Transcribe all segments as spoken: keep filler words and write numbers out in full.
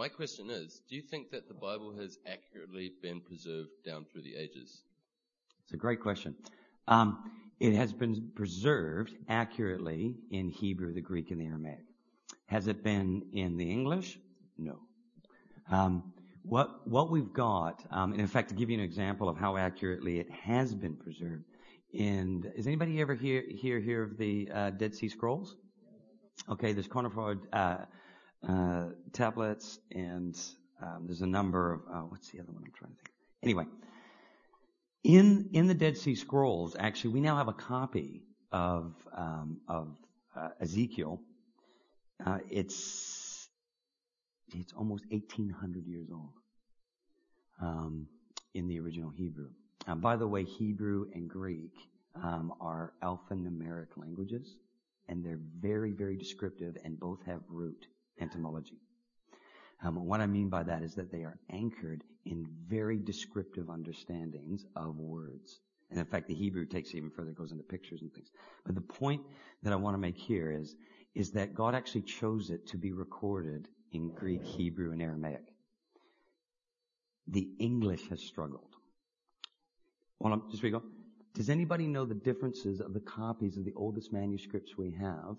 my question is, do you think that the Bible has accurately been preserved down through the ages? It's a great question. Um, it has been preserved accurately in Hebrew, the Greek, and the Aramaic. Has it been in the English? No. Um, what what we've got, um, and in fact, to give you an example of how accurately it has been preserved, in, is anybody ever here here hear of the uh, Dead Sea Scrolls? Okay, there's cuneiform uh, uh, tablets, and um, there's a number of uh, what's the other one I'm trying to think. Anyway, in in the Dead Sea Scrolls, actually, we now have a copy of um, of uh, Ezekiel. Uh, it's it's almost eighteen hundred years old um, in the original Hebrew. Uh, by the way, Hebrew and Greek um, are alphanumeric languages, and they're very, very descriptive, and both have root etymology. Um, what I mean by that is that they are anchored in very descriptive understandings of words. And in fact, the Hebrew takes it even further, goes into pictures and things. But the point that I want to make here is, is that God actually chose it to be recorded in Greek, Hebrew, and Aramaic. The English has struggled. Well, just before we go, does anybody know the differences of the copies of the oldest manuscripts we have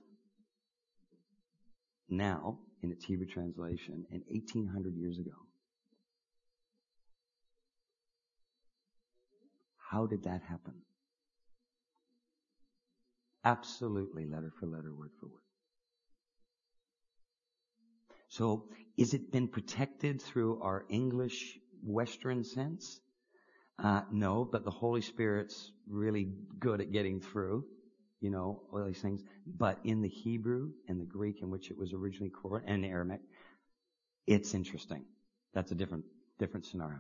now in its Hebrew translation and eighteen hundred years ago? How did that happen? Absolutely letter for letter, word for word. So, is it been protected through our English Western sense? Uh, no, but the Holy Spirit's really good at getting through, you know, all these things. But in the Hebrew and the Greek in which it was originally recorded, and the Aramaic, it's interesting. That's a different, different scenario.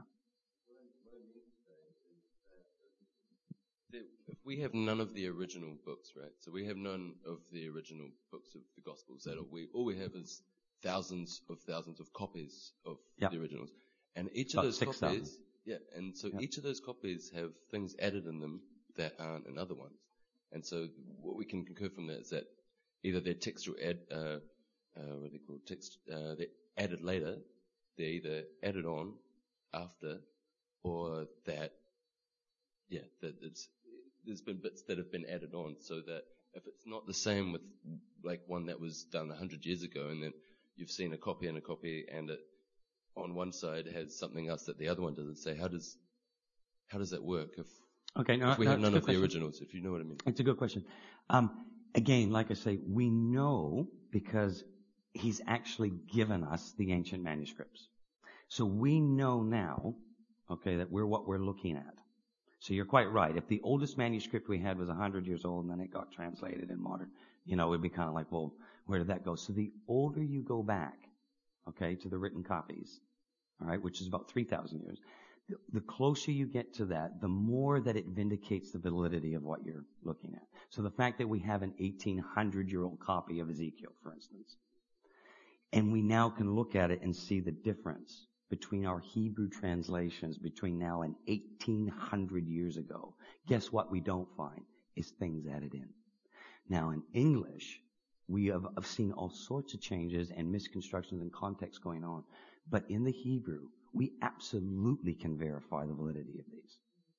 If we have none of the original books, right? So we have none of the original books of the Gospels. That we all we have is thousands of thousands of copies of Yep. the originals, and each About of those six copies, thousand. yeah, and so Yep. each of those copies have things added in them that aren't in other ones. And so what we can concur from that is that either they're textual add, uh, uh, what are they called? Text, uh, they're added later, they're either added on after, or that, yeah, that it's, there's been bits that have been added on, so that if it's not the same with like one that was done a hundred years ago, and then you've seen a copy and a copy, and it on one side has something else that the other one doesn't say, how does how does that work if, Okay, no, if we no, have it's a none good of the question. originals, if you know what I mean? It's a good question. Um, again, like I say, we know because he's actually given us the ancient manuscripts. So we know now, okay, that we're what we're looking at. So you're quite right. If the oldest manuscript we had was one hundred years old and then it got translated in modern, you know, it'd be kind of like, well, where did that go? So the older you go back, okay, to the written copies, all right, which is about three thousand years, the, the closer you get to that, the more that it vindicates the validity of what you're looking at. So the fact that we have an eighteen hundred year old copy of Ezekiel, for instance, and we now can look at it and see the difference between our Hebrew translations between now and eighteen hundred years ago. Guess what we don't find is things added in. Now in English, we have, have seen all sorts of changes and misconstructions and context going on. But in the Hebrew, we absolutely can verify the validity of these.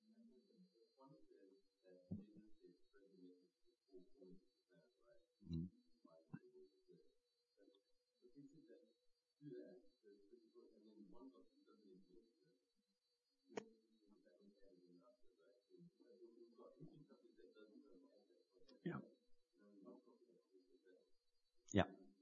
Mm. Yeah. Yeah.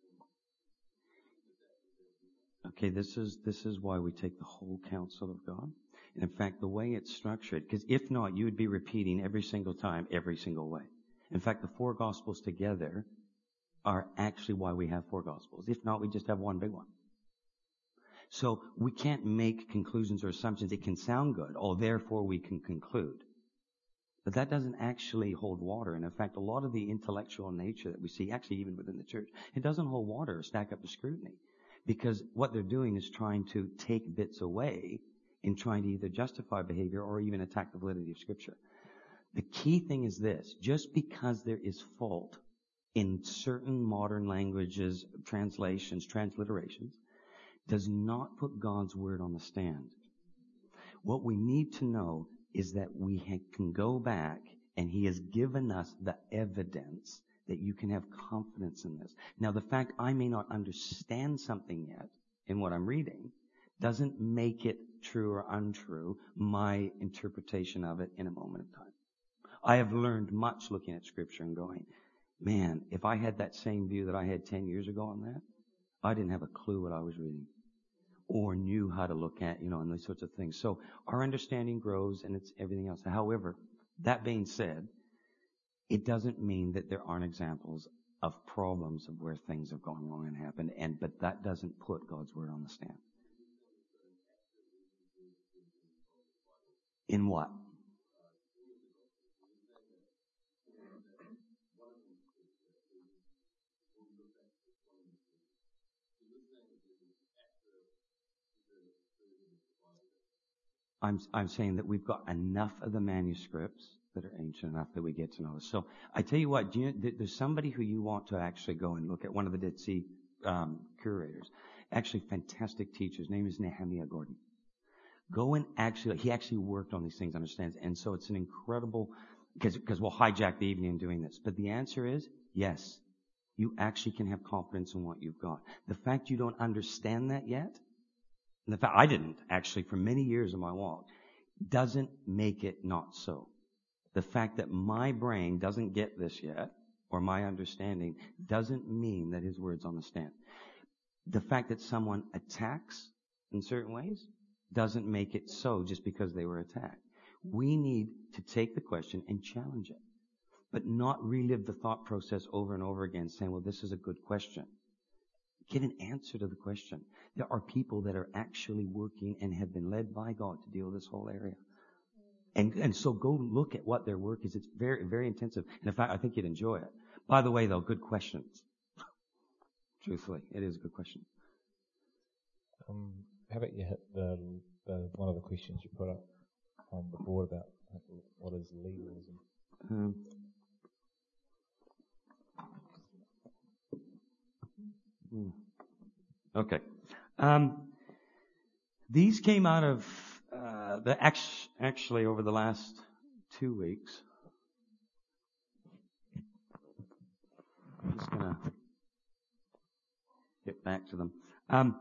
Okay, this is this is why we take the whole counsel of God. And in fact, the way it's structured, because if not, you would be repeating every single time, every single way. In fact, the four Gospels together are actually why we have four Gospels. If not, we just have one big one. So we can't make conclusions or assumptions. It can sound good. Oh, therefore we can conclude. But that doesn't actually hold water. And in fact, a lot of the intellectual nature that we see, actually even within the church, it doesn't hold water or stack up to scrutiny. Because what they're doing is trying to take bits away in trying to either justify behavior or even attack the validity of Scripture. The key thing is this: just because there is fault in certain modern languages, translations, transliterations, does not put God's word on the stand. What we need to know is that we ha- can go back, and He has given us the evidence that you can have confidence in this. Now, the fact I may not understand something yet in what I'm reading doesn't make it true or untrue, my interpretation of it in a moment of time. I have learned much looking at Scripture and going, man, if I had that same view that I had ten years ago on that, I didn't have a clue what I was reading or knew how to look at, you know, and those sorts of things. So our understanding grows, and it's everything else. However, that being said, it doesn't mean that there aren't examples of problems of where things have gone wrong and happened, and but that doesn't put God's word on the stand. In what? I'm, I'm saying that we've got enough of the manuscripts that are ancient enough that we get to know this. So I tell you what, do you, there's somebody who you want to actually go and look at, one of the Dead Sea um, curators, actually fantastic teacher. His name is Nehemiah Gordon. Go and actually, he actually worked on these things, understands, and so it's an incredible, because because we'll hijack the evening doing this. But the answer is yes, you actually can have confidence in what you've got. The fact you don't understand that yet, and the fact I didn't actually for many years of my walk, doesn't make it not so. The fact that my brain doesn't get this yet, or my understanding, doesn't mean that His word's on the stand. The fact that someone attacks in certain ways doesn't make it so just because they were attacked. We need to take the question and challenge it, but not relive the thought process over and over again saying, well, this is a good question. Get an answer to the question. There are people that are actually working and have been led by God to deal with this whole area. And, and so go look at what their work is. It's very, very intensive. And in fact, I think you'd enjoy it. By the way, though, good questions. Truthfully, it is a good question. Um, how about you hit the, the one of the questions you put up on the board about what is legalism? Um, okay. Um, these came out of uh, the ex- actually over the last two weeks. I'm just gonna get back to them. Um,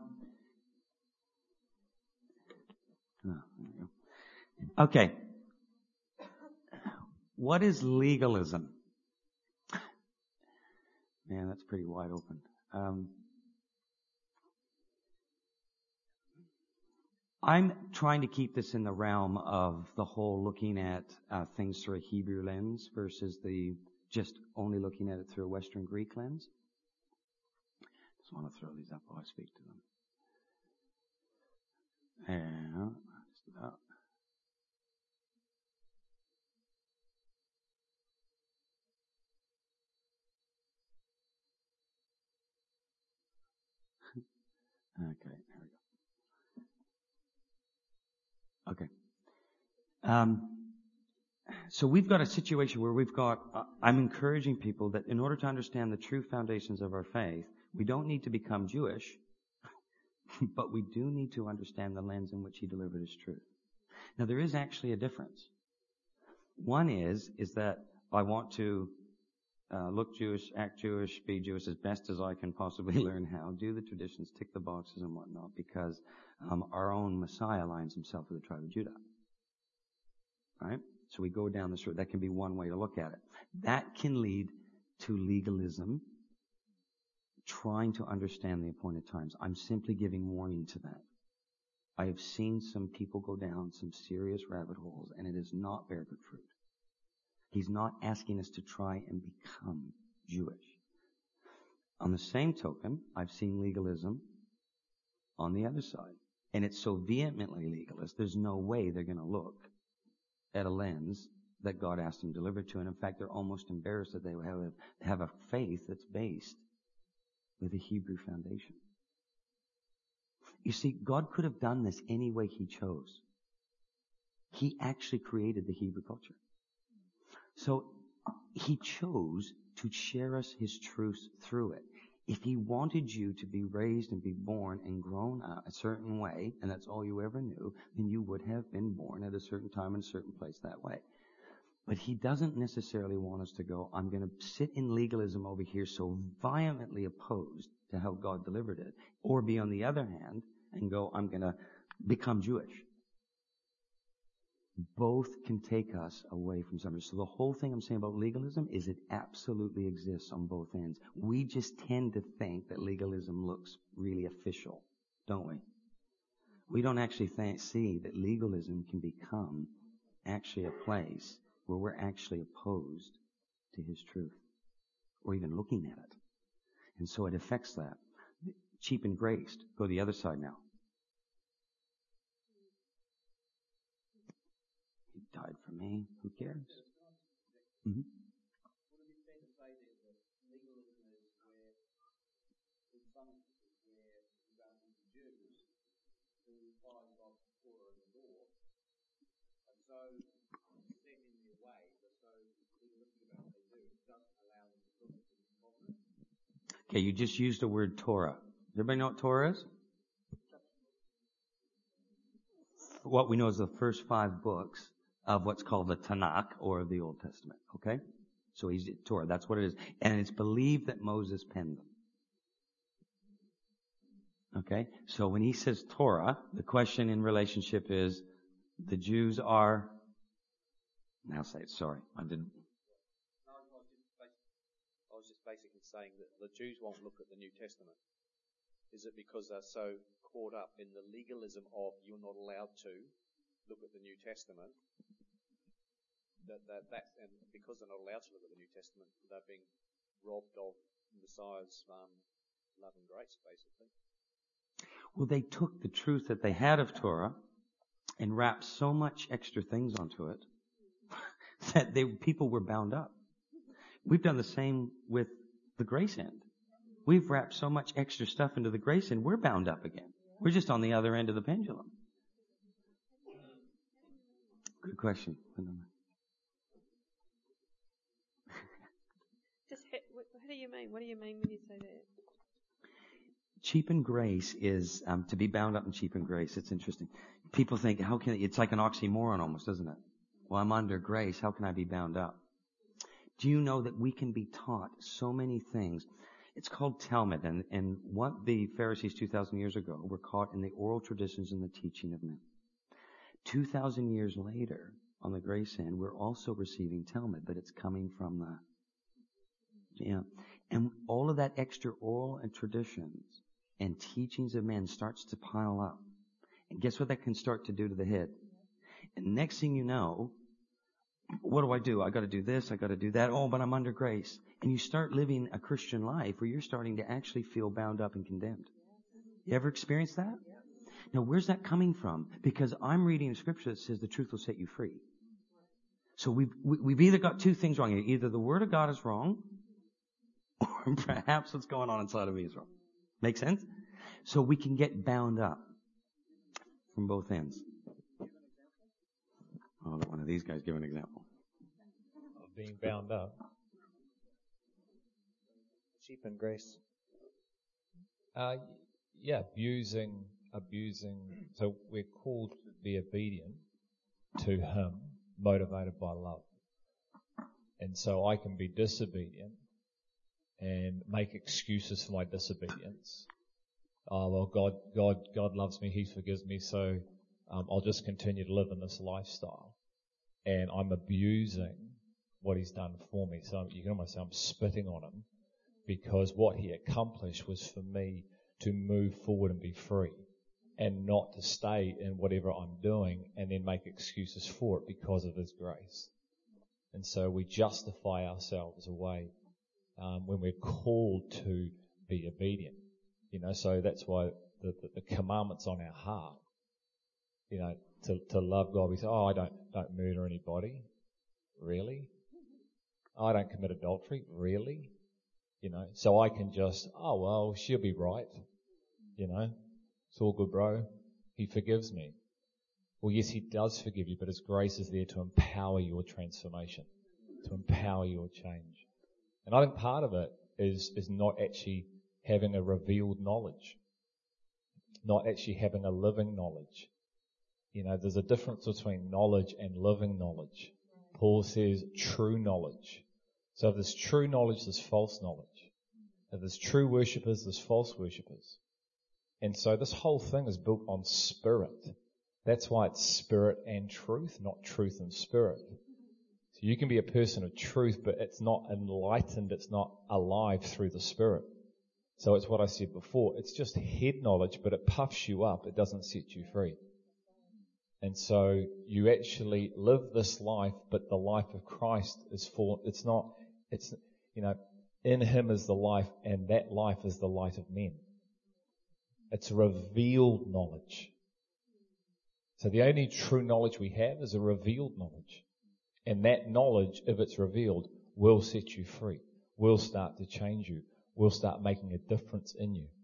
oh, there we go. Okay. What is legalism? Man, that's pretty wide open. Um, I'm trying to keep this in the realm of the whole looking at uh, things through a Hebrew lens versus the just only looking at it through a Western Greek lens. Just want to throw these up while I speak to them. Yeah, just about. Okay, there we go. Okay. Um, so we've got a situation where we've got, uh, I'm encouraging people that in order to understand the true foundations of our faith, we don't need to become Jewish, but we do need to understand the lens in which He delivered His truth. Now there is actually a difference. One is, is that I want to uh, look Jewish, act Jewish, be Jewish as best as I can possibly learn how, do the traditions, tick the boxes and whatnot, because um, our own Messiah aligns Himself with the tribe of Judah. Right? So we go down this road. That can be one way to look at it. That can lead to legalism, trying to understand the appointed times. I'm simply giving warning to that. I have seen some people go down some serious rabbit holes, and it is not bear good fruit. He's not asking us to try and become Jewish. On the same token, I've seen legalism on the other side. And it's so vehemently legalist, there's no way they're going to look at a lens that God asked them to deliver to. And in fact, they're almost embarrassed that they have a, have a faith that's based with a Hebrew foundation. You see, God could have done this any way He chose. He actually created the Hebrew culture. So He chose to share us His truths through it. If he wanted you to be raised and be born and grown up a certain way, and that's all you ever knew, then you would have been born at a certain time in a certain place that way. But he doesn't necessarily want us to go, I'm going to sit in legalism over here so violently opposed to how God delivered it, or be on the other hand and go, I'm going to become Jewish. Both can take us away from something. So the whole thing I'm saying about legalism is it absolutely exists on both ends. We just tend to think that legalism looks really official, don't we? We don't actually th- see that legalism can become actually a place where we're actually opposed to His truth, or even looking at it. And so it affects that. Cheap and graced. Go to the other side now. He died for me. Who cares? Mm-hmm. Okay, you just used the word Torah. Does everybody know what Torah is? What we know is the first five books of what's called the Tanakh, or the Old Testament. Okay? So he's Torah. That's what it is. And it's believed that Moses penned them. Okay? So when he says Torah, the question in relationship is, the Jews are... Now say it. Sorry, I didn't... I was just basically saying that the Jews won't look at the New Testament. Is it because they're so caught up in the legalism of you're not allowed to look at the New Testament, that, that, that and because they're not allowed to look at the New Testament, they're being robbed of Messiah's um, love and grace, basically? Well, they took the truth that they had of Torah and wrapped so much extra things onto it that they, people were bound up. We've done the same with the grace end. We've wrapped so much extra stuff into the grace end, we're bound up again. We're just on the other end of the pendulum. Good question. Just hit, what, what do you mean? What do you mean when you say that? Cheapened grace is um, to be bound up in cheapened grace. It's interesting. People think, how can it, it's like an oxymoron almost, isn't it? Well, I'm under grace. How can I be bound up? Do you know that we can be taught so many things? It's called Talmud, and, and what the Pharisees two thousand years ago were caught in the oral traditions and the teaching of men. two thousand years later, on the grace end, we're also receiving Talmud, but it's coming from the... Yeah. And all of that extra oral and traditions and teachings of men starts to pile up. And guess what that can start to do to the head? And next thing you know, what do I do? I got to do this. I got to do that. Oh, but I'm under grace. And you start living a Christian life where you're starting to actually feel bound up and condemned. You ever experienced that? Now, where's that coming from? Because I'm reading a scripture that says the truth will set you free. So we've, we've either got two things wrong here. Either the Word of God is wrong, or perhaps what's going on inside of me is wrong. Make sense? So we can get bound up from both ends. Oh, let one of these guys give an example. Of being bound up. Cheapened grace. Uh, yeah, abusing, abusing. So we're called to be obedient to Him, motivated by love. And so I can be disobedient and make excuses for my disobedience. Oh, well, God, God, God loves me. He forgives me. So um, I'll just continue to live in this lifestyle. And I'm abusing what He's done for me. So you can almost say I'm spitting on Him, because what He accomplished was for me to move forward and be free, and not to stay in whatever I'm doing and then make excuses for it because of His grace. And so we justify ourselves away um, when we're called to be obedient. You know, so that's why the, the, the commandment's on our heart. You know, to, to love God. We say, oh, I don't, don't murder anybody. Really? Oh, I don't commit adultery. Really? You know, so I can just, oh, well, she'll be right. You know, it's all good, bro. He forgives me. Well, yes, He does forgive you, but His grace is there to empower your transformation, to empower your change. And I think part of it is, is not actually having a revealed knowledge, not actually having a living knowledge. You know, there's a difference between knowledge and living knowledge. Paul says true knowledge. So if there's true knowledge, there's false knowledge. If there's true worshippers, there's false worshippers. And so this whole thing is built on spirit. That's why it's spirit and truth, not truth and spirit. So you can be a person of truth, but it's not enlightened, it's not alive through the spirit. So it's what I said before. It's just head knowledge, but it puffs you up. It doesn't set you free. And so you actually live this life, but the life of Christ is for, it's not, it's, you know, in Him is the life, and that life is the light of men. It's revealed knowledge. So the only true knowledge we have is a revealed knowledge. And that knowledge, if it's revealed, will set you free, will start to change you, will start making a difference in you.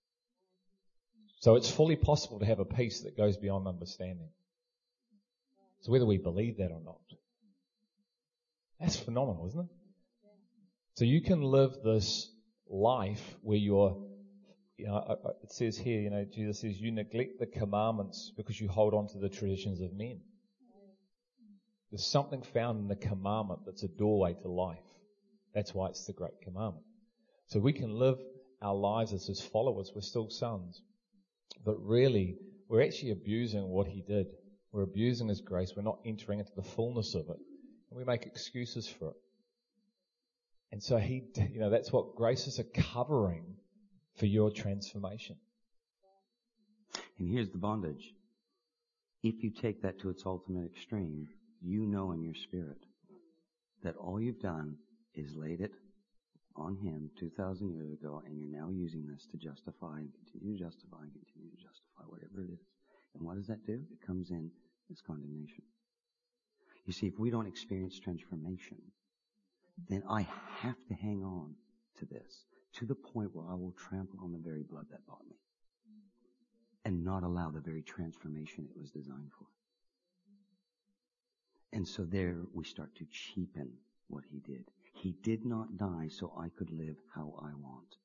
So it's fully possible to have a peace that goes beyond understanding. So whether we believe that or not, that's phenomenal, isn't it? So you can live this life where you're, you know, it says here, you know, Jesus says, you neglect the commandments because you hold on to the traditions of men. There's something found in the commandment that's a doorway to life. That's why it's the great commandment. So we can live our lives as His followers. We're still sons. But really, we're actually abusing what He did. We're abusing His grace. We're not entering into the fullness of it. And we make excuses for it. And so He, you know, that's what grace is a covering for your transformation. And here's the bondage. If you take that to its ultimate extreme, you know in your spirit that all you've done is laid it on Him two thousand years ago, and you're now using this to justify and continue to justify and continue to justify whatever it is. And what does that do? It comes in as condemnation. You see, if we don't experience transformation, then I have to hang on to this to the point where I will trample on the very blood that bought me and not allow the very transformation it was designed for. And so there we start to cheapen what He did. He did not die so I could live how I want.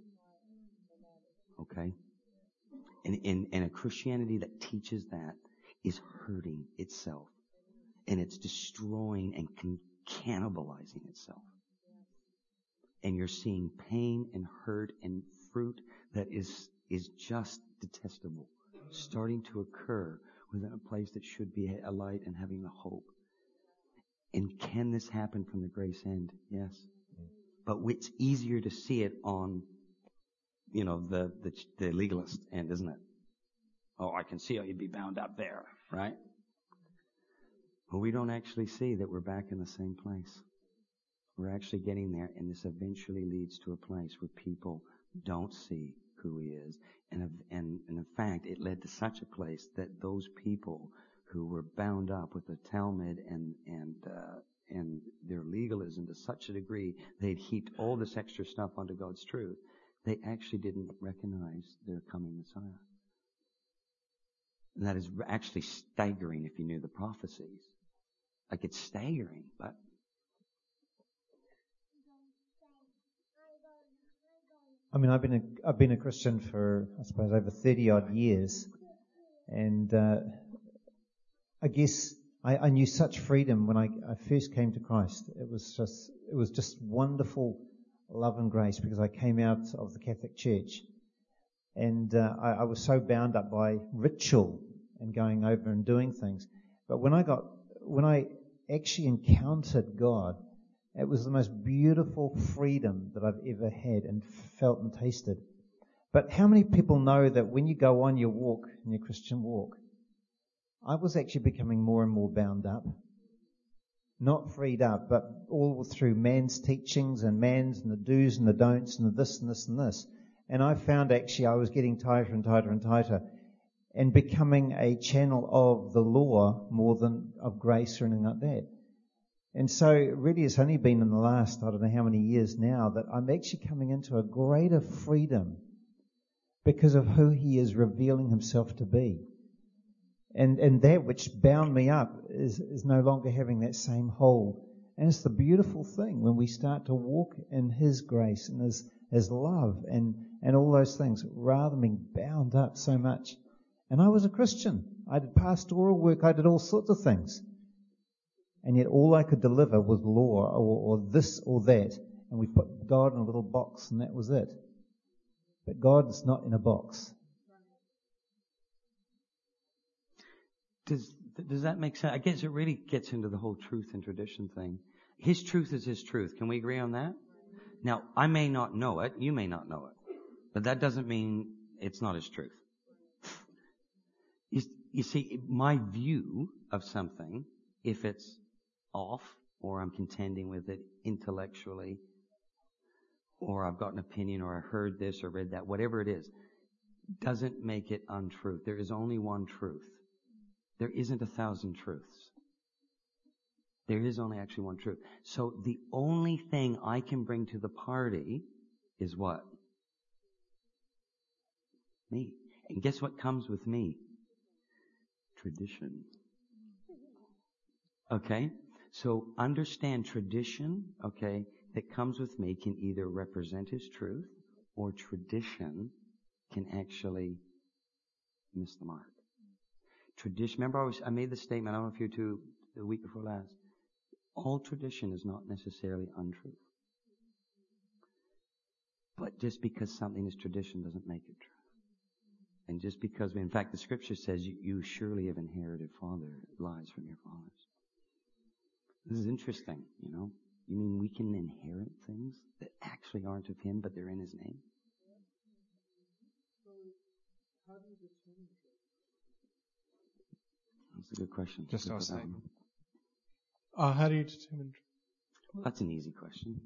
Okay? And, and, and a Christianity that teaches that is hurting itself. And it's destroying and con- cannibalizing itself. And you're seeing pain and hurt and fruit that is, is just detestable starting to occur within a place that should be a light and having a hope. And can this happen from the grace end? Yes. But it's easier to see it on, you know, the, the, the legalist end, isn't it? Oh, I can see how you'd be bound up there, right? But we don't actually see that we're back in the same place. We're actually getting there, and this eventually leads to a place where people don't see who He is. And, and, and in fact, it led to such a place that those people who were bound up with the Talmud and and uh, and their legalism to such a degree, they'd heaped all this extra stuff onto God's truth, they actually didn't recognize their coming Messiah. And that is actually staggering if you knew the prophecies. Like, it's staggering, but I mean, I've been a, I've been a Christian for, I suppose, over thirty odd years, and uh, I guess I, I knew such freedom when I, I first came to Christ. It was just, it was just wonderful love and grace, because I came out of the Catholic Church, and uh, I, I was so bound up by ritual and going over and doing things. But when I got, when I actually encountered God, it was the most beautiful freedom that I've ever had and felt and tasted. But how many people know that when you go on your walk, in your Christian walk, I was actually becoming more and more bound up. Not freed up, but all through man's teachings and man's and the do's and the don'ts and the this and this and this. And I found actually I was getting tighter and tighter and tighter and becoming a channel of the law more than of grace or anything like that. And so really it's only been in the last, I don't know how many years now, that I'm actually coming into a greater freedom because of who He is revealing Himself to be. And and that which bound me up is, is no longer having that same hold. And it's the beautiful thing when we start to walk in His grace and His, His love and, and all those things, rather than being bound up so much. And I was a Christian. I did pastoral work. I did all sorts of things. And yet all I could deliver was law or, or this or that. And we put God in a little box and that was it. But God's not in a box. Does does that make sense? I guess it really gets into the whole truth and tradition thing. His truth is His truth. Can we agree on that? Now, I may not know it. You may not know it. But that doesn't mean it's not His truth. You, you see, my view of something, if it's off, or I'm contending with it intellectually, or I've got an opinion, or I heard this or read that, whatever it is, doesn't make it untruth. There is only one truth. There isn't a thousand truths. There is only actually one truth. So the only thing I can bring to the party is what? Me. And guess what comes with me? Tradition. Okay? So understand tradition, okay, that comes with me can either represent His truth or tradition can actually miss the mark. Tradition, remember I, was, I made the statement, I don't know if you two, the week before last, all tradition is not necessarily untruth. But just because something is tradition doesn't make it true. And just because, in fact, the Scripture says you, you surely have inherited father lies from your fathers. This is interesting, you know. You mean we can inherit things that actually aren't of Him, but they're in His name? That's a good question. Just Good our statement. one. Uh, how do you determine? Well, that's an easy question.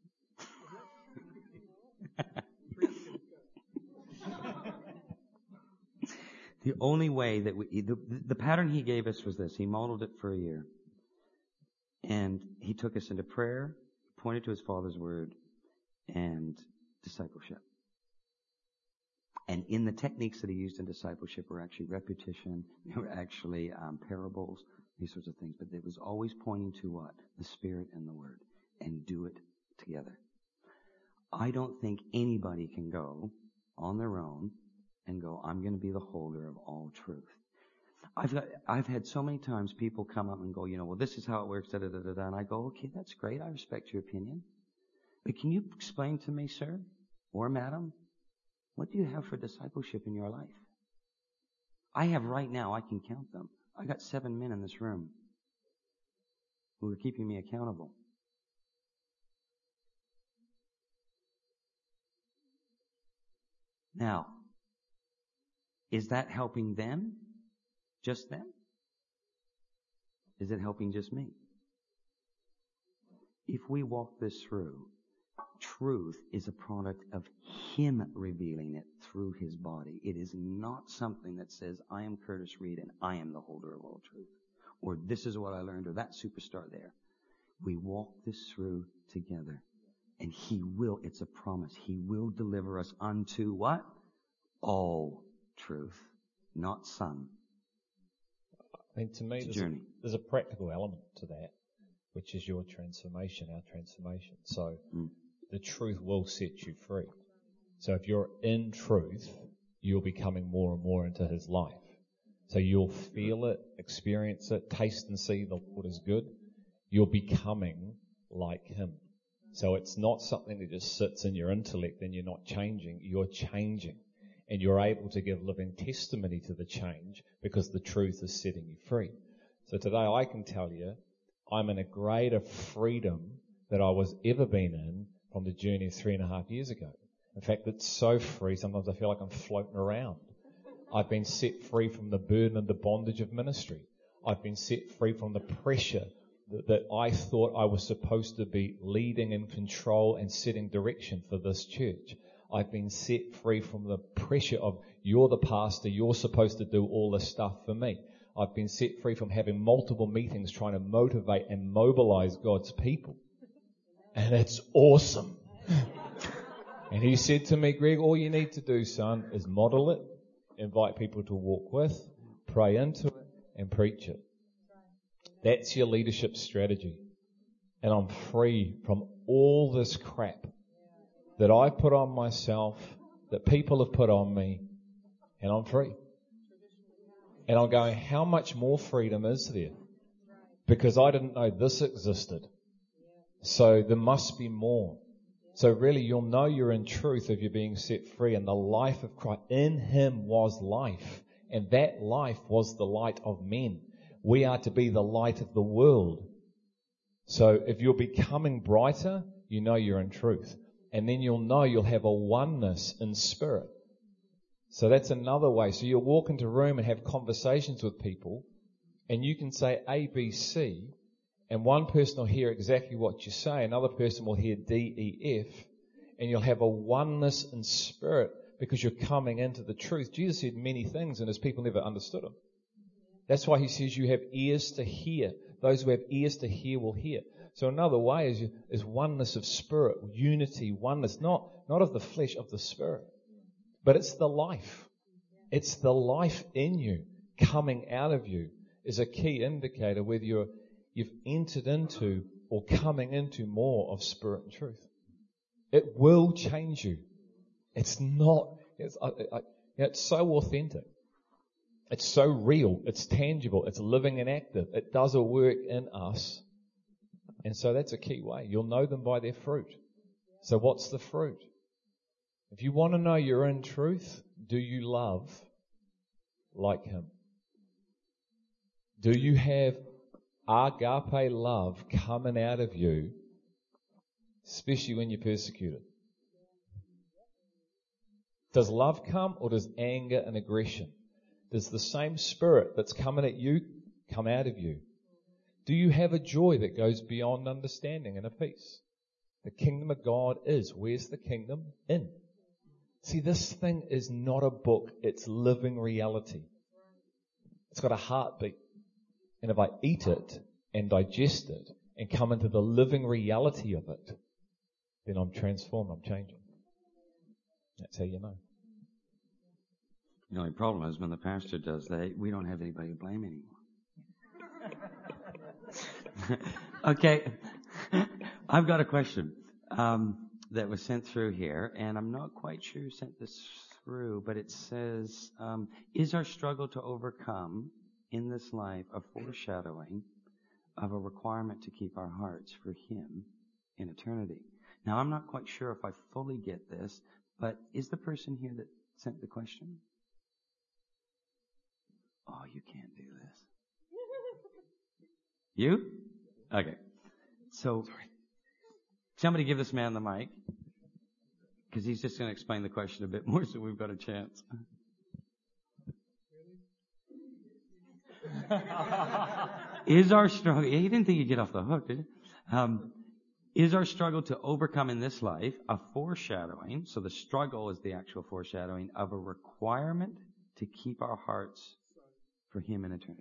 The only way that we, the, the pattern He gave us was this. He modeled it for a year. And He took us into prayer, pointed to His Father's Word, and discipleship. And in the techniques that He used in discipleship were actually repetition, they were actually um, parables, these sorts of things. But it was always pointing to what? The Spirit and the Word. And do it together. I don't think anybody can go on their own and go, I'm going to be the holder of all truth. I've got, I've had so many times people come up and go, you know, well, this is how it works, da da da da da. And I go, okay, that's great. I respect your opinion. But can you explain to me, sir or madam, what do you have for discipleship in your life? I have right now, I can count them. I got seven men in this room who are keeping me accountable. Now, is that helping them? Just them? Is it helping just me? If we walk this through, truth is a product of Him revealing it through His body. It is not something that says, I am Curtis Reed and I am the holder of all truth. Or this is what I learned, or that superstar there. We walk this through together. And He will, it's a promise, He will deliver us unto what? All truth. Not some. I mean, to me, there's a, there's a practical element to that, which is your transformation, our transformation. So mm. the truth will set you free. So if you're in truth, you're becoming more and more into His life. So you'll feel it, experience it, taste and see the Lord is good. You're becoming like Him. So it's not something that just sits in your intellect and you're not changing. You're changing. And you're able to give living testimony to the change because the truth is setting you free. So today I can tell you I'm in a greater freedom than I was ever been in from the journey of three and a half years ago. In fact, it's so free, sometimes I feel like I'm floating around. I've been set free from the burden and the bondage of ministry. I've been set free from the pressure that, that I thought I was supposed to be leading in control and setting direction for this church. I've been set free from the pressure of, you're the pastor, you're supposed to do all this stuff for me. I've been set free from having multiple meetings trying to motivate and mobilize God's people. And it's awesome. And He said to me, Greg, all you need to do, son, is model it, invite people to walk with, pray into it, and preach it. That's your leadership strategy. And I'm free from all this crap that I put on myself, that people have put on me, and I'm free. And I'm going, how much more freedom is there? Because I didn't know this existed. So there must be more. So really you'll know you're in truth if you're being set free. And the life of Christ, in Him was life. And that life was the light of men. We are to be the light of the world. So if you're becoming brighter, you know you're in truth. And then you'll know you'll have a oneness in spirit. So that's another way. So you'll walk into a room and have conversations with people, and you can say A, B, C, and one person will hear exactly what you say, another person will hear D, E, F, and you'll have a oneness in spirit because you're coming into the truth. Jesus said many things, and His people never understood Him. That's why He says you have ears to hear. Those who have ears to hear will hear. So another way is, is oneness of spirit, unity, oneness, not, not of the flesh, of the spirit. But it's the life. It's the life in you, coming out of you, is a key indicator whether you're, you've entered into or coming into more of spirit and truth. It will change you. It's not, it's, I, I, it's so authentic. It's so real. It's tangible. It's living and active. It does a work in us. And so that's a key way. You'll know them by their fruit. So what's the fruit? If you want to know you're in truth, do you love like Him? Do you have agape love coming out of you, especially when you're persecuted? Does love come, or does anger and aggression? Does the same spirit that's coming at you come out of you? Do you have a joy that goes beyond understanding and a peace? The kingdom of God is. Where's the kingdom? In. See, this thing is not a book. It's living reality. It's got a heartbeat. And if I eat it and digest it and come into the living reality of it, then I'm transformed. I'm changing. That's how you know. The only problem is when the pastor does that, we don't have anybody to blame anymore. Okay. I've got a question. Um, that was sent through here, and I'm not quite sure who sent this through, but it says, um, is our struggle to overcome in this life a foreshadowing of a requirement to keep our hearts for Him in eternity? Now, I'm not quite sure if I fully get this, but is the person here that sent the question? Oh, you can't do this. You? Okay. So, somebody give this man the mic, because he's just going to explain the question a bit more so we've got a chance. Is our struggle, he didn't think you'd get off the hook, did he? Um, is our struggle to overcome in this life a foreshadowing, so the struggle is the actual foreshadowing of a requirement to keep our hearts for Him in eternity?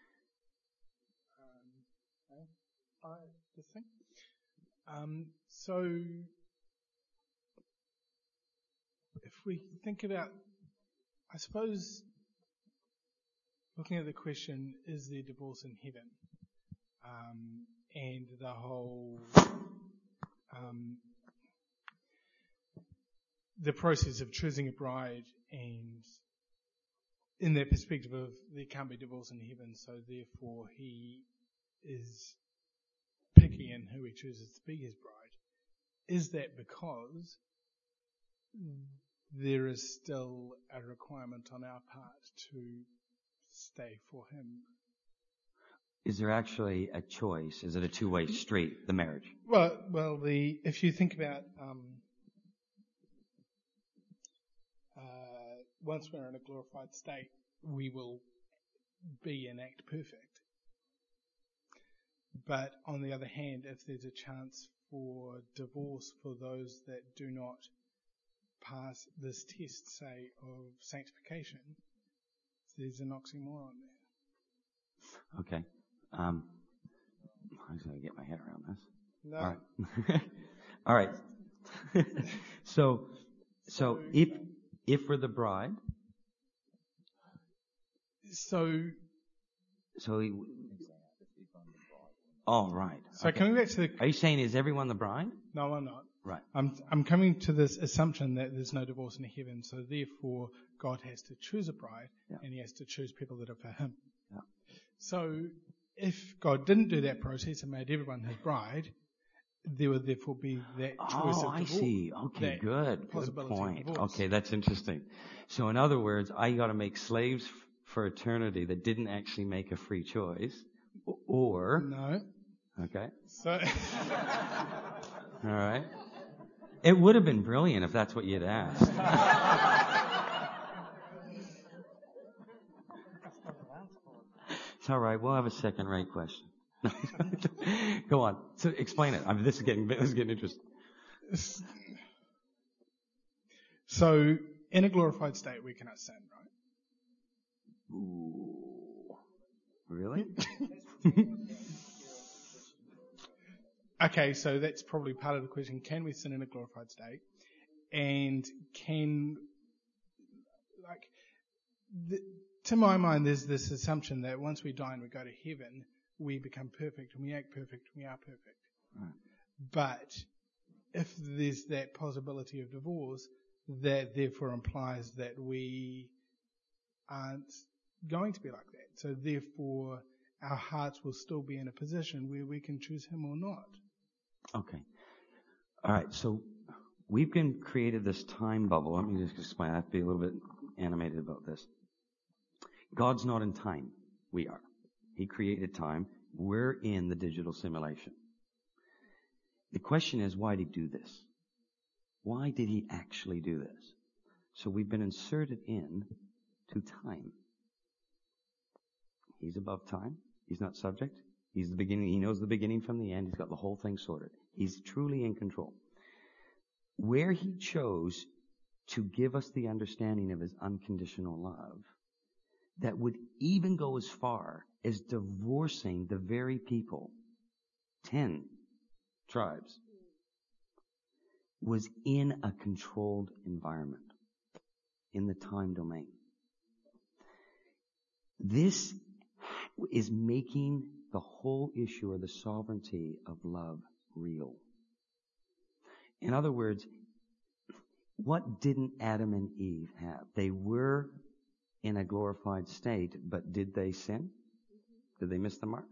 Um, I, this thing? Um, so, if we think about, I suppose, looking at the question, is there divorce in heaven? Um, and the whole, um, the process of choosing a bride, and in that perspective of there can't be divorce in heaven, so therefore He is picky in who He chooses to be His bride. Is that because there is still a requirement on our part to stay for Him? Is there actually a choice? Is it a two-way street, the marriage? Well, well, the if you think about um, uh, once we're in a glorified state, we will be and act perfect. But on the other hand, if there's a chance for divorce for those that do not pass this test, say, of sanctification, there's an oxymoron there. Okay. Um, I'm just going to get my head around this. No. All right. All right. so, so if if we're the bride, so so he, oh right. so Okay. coming back to the Are you saying is everyone the bride? no, I'm not. Right. I'm I'm coming to this assumption that there's no divorce in heaven, so therefore God has to choose a bride, Yeah. and He has to choose people that are for Him. Yeah. So if God didn't do that process and made everyone His bride, there would therefore be that choice Oh, of I divorce. see. Okay, that good. Good possibility of point. divorce. Okay, that's interesting. So in other words, I got to make slaves f- for eternity that didn't actually make a free choice, o- or No. okay, So all right. It would have been brilliant if that's what you'd asked. It's all right. We'll have a second-rate question. Go on. So explain it. I mean, this is getting this is getting interesting. So in a glorified state, we cannot sin, right? Ooh. Really? Okay, so that's probably part of the question. Can we sin in a glorified state? And can, like, the, to my mind, there's this assumption that once we die and we go to heaven, we become perfect and we act perfect and we are perfect. Right. But if there's that possibility of divorce, that therefore implies that we aren't going to be like that. So therefore, our hearts will still be in a position where we can choose Him or not. Okay. All right. So we've been created this time bubble. Let me just explain. I have to be a little bit animated about this. God's not in time. We are. He created time. We're in the digital simulation. The question is, why did He do this? Why did He actually do this? So we've been inserted in to time. He's above time. He's not subject. He's the beginning. He knows the beginning from the end. He's got the whole thing sorted. He's truly in control. Where He chose to give us the understanding of His unconditional love that would even go as far as divorcing the very people, ten tribes, was in a controlled environment, in the time domain. This is making the whole issue of the sovereignty of love real. In other words, what didn't Adam and Eve have? They were in a glorified state, but did they sin? Did they miss the mark?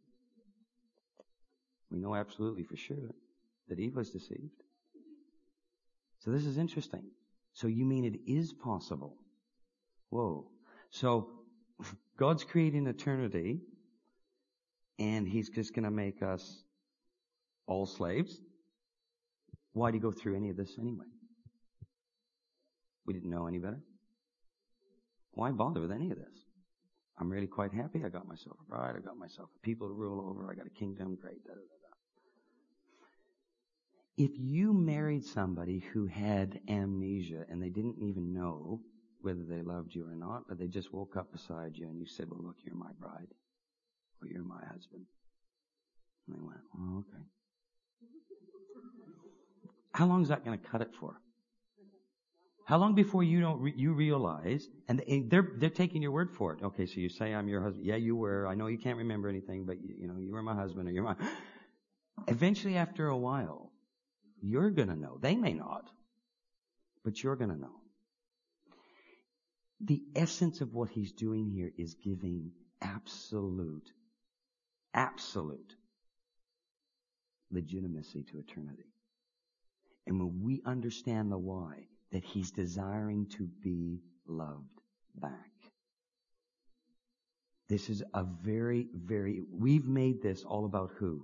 We know absolutely for sure that Eve was deceived. So this is interesting. So you mean it is possible? Whoa. So God's creating eternity, and He's just going to make us all slaves? Why did He go through any of this anyway? We didn't know any better. Why bother with any of this? I'm really quite happy. I got myself a bride. I got myself a people to rule over. I got a kingdom. Great. Da, da, da, da. If you married somebody who had amnesia and they didn't even know whether they loved you or not, but they just woke up beside you and you said, well, look, you're my bride or you're my husband. And they went, oh, okay. How long is that going to cut it for? How long before you don't re- you realize, and they're they're taking your word for it. Okay, so you say I'm your husband. Yeah, you were. I know you can't remember anything, but you, you know you were my husband or you're my. Eventually, after a while, you're gonna know. They may not, but you're gonna know. The essence of what He's doing here is giving absolute, absolute legitimacy to eternity. And when we understand the why, that He's desiring to be loved back. This is a very, very, we've made this all about who?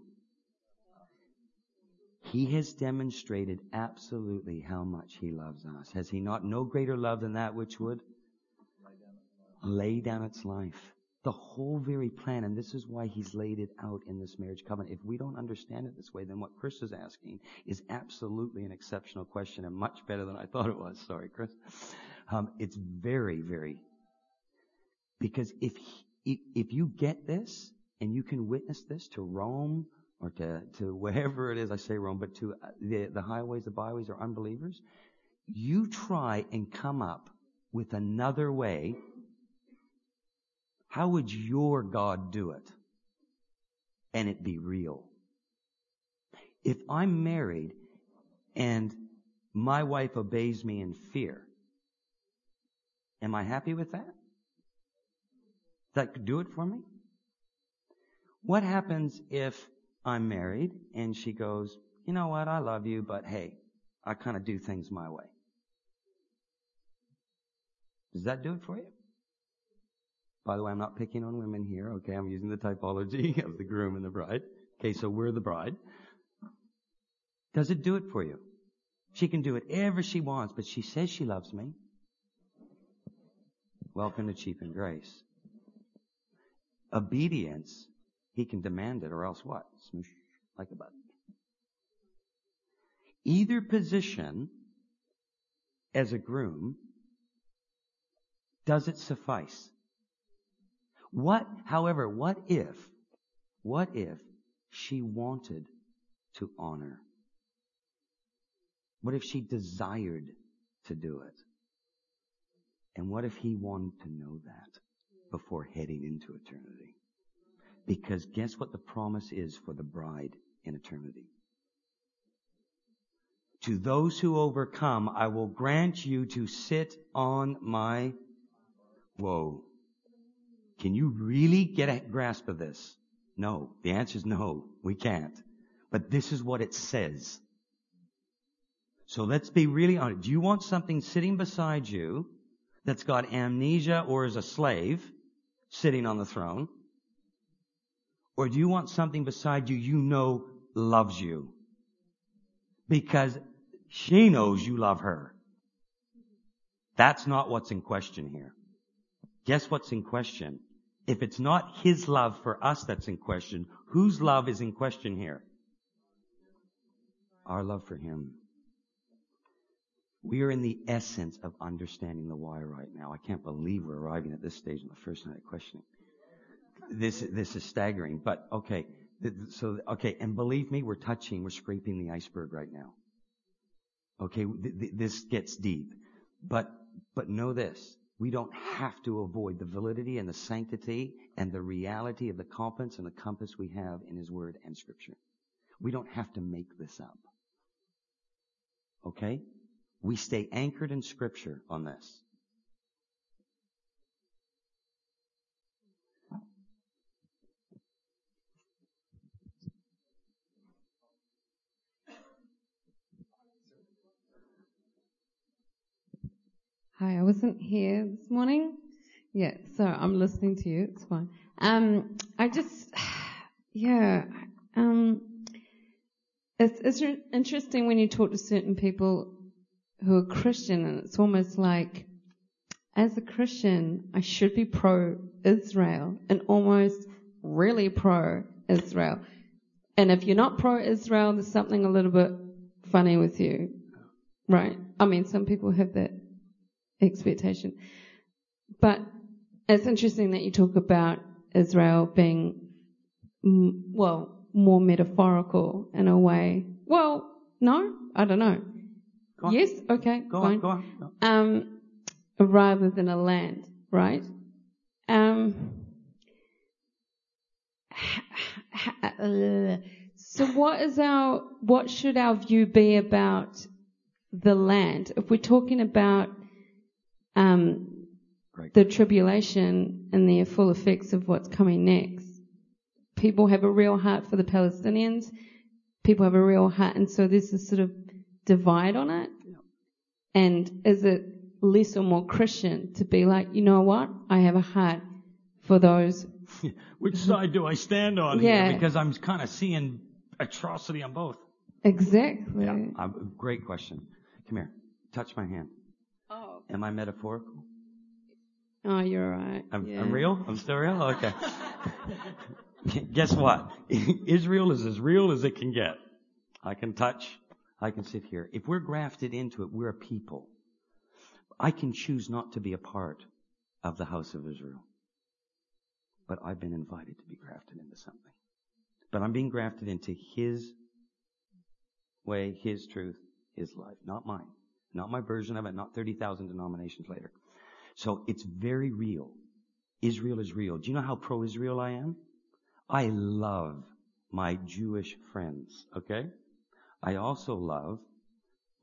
He has demonstrated absolutely how much He loves us. Has He not? No greater love than that which would lay down its life. The whole very plan, and this is why He's laid it out in this marriage covenant. If we don't understand it this way, then what Chris is asking is absolutely an exceptional question and much better than I thought it was. Sorry, Chris. Um, it's very, very, because if, if if you get this and you can witness this to Rome or to to wherever it is, I say Rome, but to the the highways, the byways, or unbelievers, you try and come up with another way. How would your God do it? And it be real. If I'm married and my wife obeys me in fear, am I happy with that? That could do it for me? What happens if I'm married and she goes, you know what, I love you, but hey, I kind of do things my way? Does that do it for you? By the way, I'm not picking on women here, okay? I'm using the typology of the groom and the bride. Okay, so we're the bride. Does it do it for you? She can do whatever she wants, but she says she loves me. Welcome to Cheap and Grace. Obedience, he can demand it, or else what? Smoosh, like a button. Either position, as a groom, does it suffice? What, however, what if, what if she wanted to honor? What if she desired to do it? And what if he wanted to know that before heading into eternity? Because guess what the promise is for the bride in eternity? To those who overcome, I will grant you to sit on my... Whoa. Can you really get a grasp of this? No. The answer is no. We can't. But this is what it says. So let's be really honest. Do you want something sitting beside you that's got amnesia or is a slave sitting on the throne? Or do you want something beside you you know loves you? Because she knows you love her. That's not what's in question here. Guess what's in question? If it's not his love for us that's in question, whose love is in question here? Our love for him. We are in the essence of understanding the why right now. I can't believe we're arriving at this stage in the first night of questioning. This, this is staggering, but okay. So, okay, and believe me, we're touching, we're scraping the iceberg right now. Okay, th- th- this gets deep. But, but know this. We don't have to avoid the validity and the sanctity and the reality of the competence and the compass we have in His Word and Scripture. We don't have to make this up. Okay? We stay anchored in Scripture on this. Hi, I wasn't here this morning. Yeah, so I'm listening to you. It's fine. Um, I just, yeah, um, it's, it's interesting when you talk to certain people who are Christian, and it's almost like, as a Christian, I should be pro-Israel and almost really pro-Israel. And if you're not pro-Israel, there's something a little bit funny with you, right? I mean, some people have that expectation. But it's interesting that you talk about Israel being, well, more metaphorical in a way. Well, no, I don't know. Go on. Yes, okay, go fine. on, go on. Go on. Um, rather than a land, right? Um, so what is our, what should our view be about the land? If we're talking about um, the tribulation and the full effects of what's coming next, people have a real heart for the Palestinians. People have a real heart, and so there's this sort of divide on it. And is it less or more Christian to be like, you know what? I have a heart for those. Which side do I stand on Yeah. here? Because I'm kind of seeing atrocity on both. Exactly. Yeah. Uh, great question. Come here. Touch my hand. Oh. Am I metaphorical? Oh, you're right. I'm, yeah. I'm real? I'm still real? Okay. Guess what? Israel is as real as it can get. I can touch. I can sit here. If we're grafted into it, we're a people. I can choose not to be a part of the house of Israel. But I've been invited to be grafted into something. But I'm being grafted into His way, His truth, His life. Not mine. Not my version of it. Not thirty thousand denominations later. So it's very real. Israel is real. Do you know how pro-Israel I am? I love my Jewish friends, okay? I also love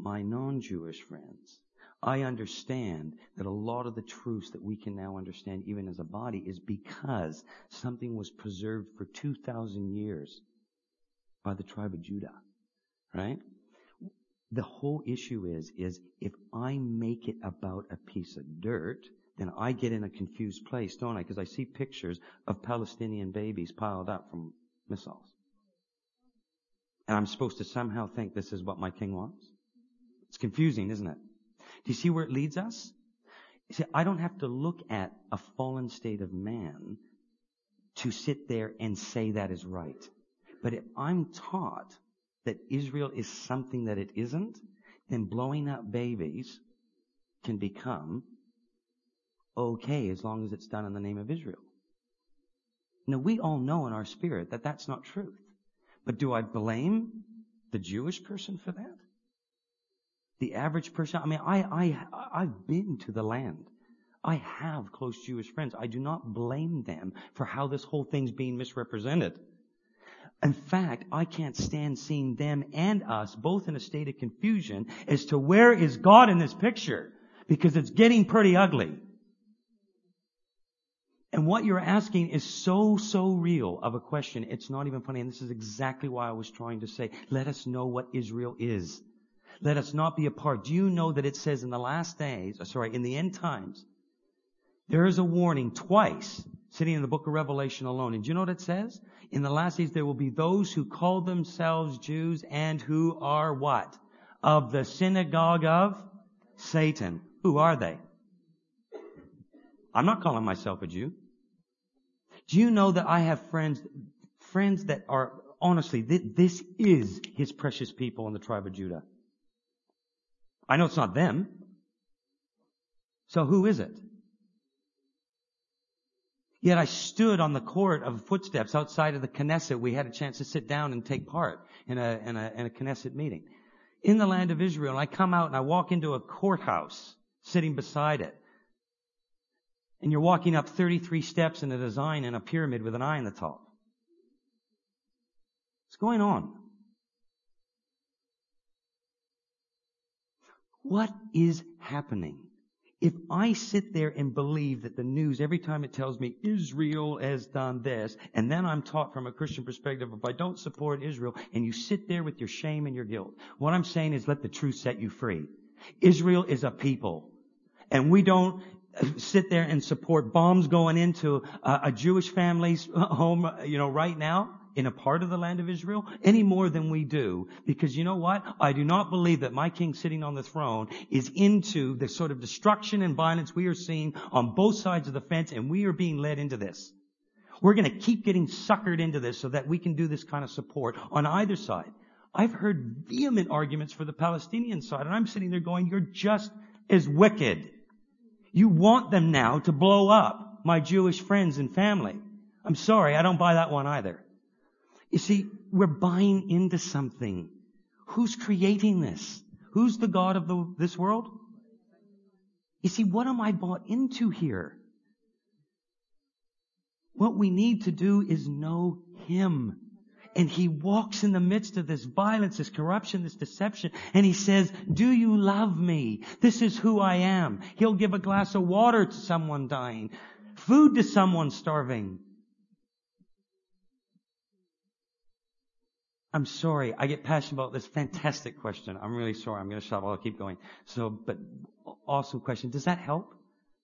my non-Jewish friends, I understand that a lot of the truths that we can now understand even as a body is because something was preserved for two thousand years by the tribe of Judah, right? The whole issue is, is if I make it about a piece of dirt, then I get in a confused place, don't I? Because I see pictures of Palestinian babies piled up from missiles. And I'm supposed to somehow think this is what my king wants? It's confusing, isn't it? Do you see where it leads us? You see, I don't have to look at a fallen state of man to sit there and say that is right. But if I'm taught that Israel is something that it isn't, then blowing up babies can become okay as long as it's done in the name of Israel. Now, we all know in our spirit that that's not truth. But do I blame the Jewish person for that? The average person? I mean, I, I, I've been to the land. I have close Jewish friends. I do not blame them for how this whole thing's being misrepresented. In fact, I can't stand seeing them and us both in a state of confusion as to where is God in this picture, because it's getting pretty ugly. And what you're asking is so, so real of a question. It's not even funny. And this is exactly why I was trying to say, let us know what Israel is. Let us not be a part. Do you know that it says in the last days, sorry, in the end times, there is a warning twice sitting in the book of Revelation alone. And do you know what it says? In the last days, there will be those who call themselves Jews and who are what? Of the synagogue of Satan. Who are they? I'm not calling myself a Jew. Do you know that I have friends, friends that are, honestly, this is His precious people in the tribe of Judah. I know it's not them. So who is it? Yet I stood on the court of footsteps outside of the Knesset. We had a chance to sit down and take part in a, in a, in a Knesset meeting. In the land of Israel, and I come out and I walk into a courthouse sitting beside it. And you're walking up thirty-three steps in a design in a pyramid with an eye on the top. What's going on? What is happening? If I sit there and believe that the news, every time it tells me Israel has done this, and then I'm taught from a Christian perspective, if I don't support Israel, and you sit there with your shame and your guilt, what I'm saying is let the truth set you free. Israel is a people. And we don't sit there and support bombs going into a, a Jewish family's home, you know, right now in a part of the land of Israel any more than we do. Because you know what? I do not believe that my king sitting on the throne is into the sort of destruction and violence we are seeing on both sides of the fence, and we are being led into this. We're going to keep getting suckered into this so that we can do this kind of support on either side. I've heard vehement arguments for the Palestinian side, and I'm sitting there going, you're just as wicked. You want them now to blow up my Jewish friends and family. I'm sorry, I don't buy that one either. You see, we're buying into something. Who's creating this? Who's the God of the, this world? You see, what am I bought into here? What we need to do is know Him. And He walks in the midst of this violence, this corruption, this deception. And He says, do you love me? This is who I am. He'll give a glass of water to someone dying, food to someone starving. I'm sorry. I get passionate about this fantastic question. I'm really sorry. I'm going to stop. I'll keep going. So, but awesome question. Does that help?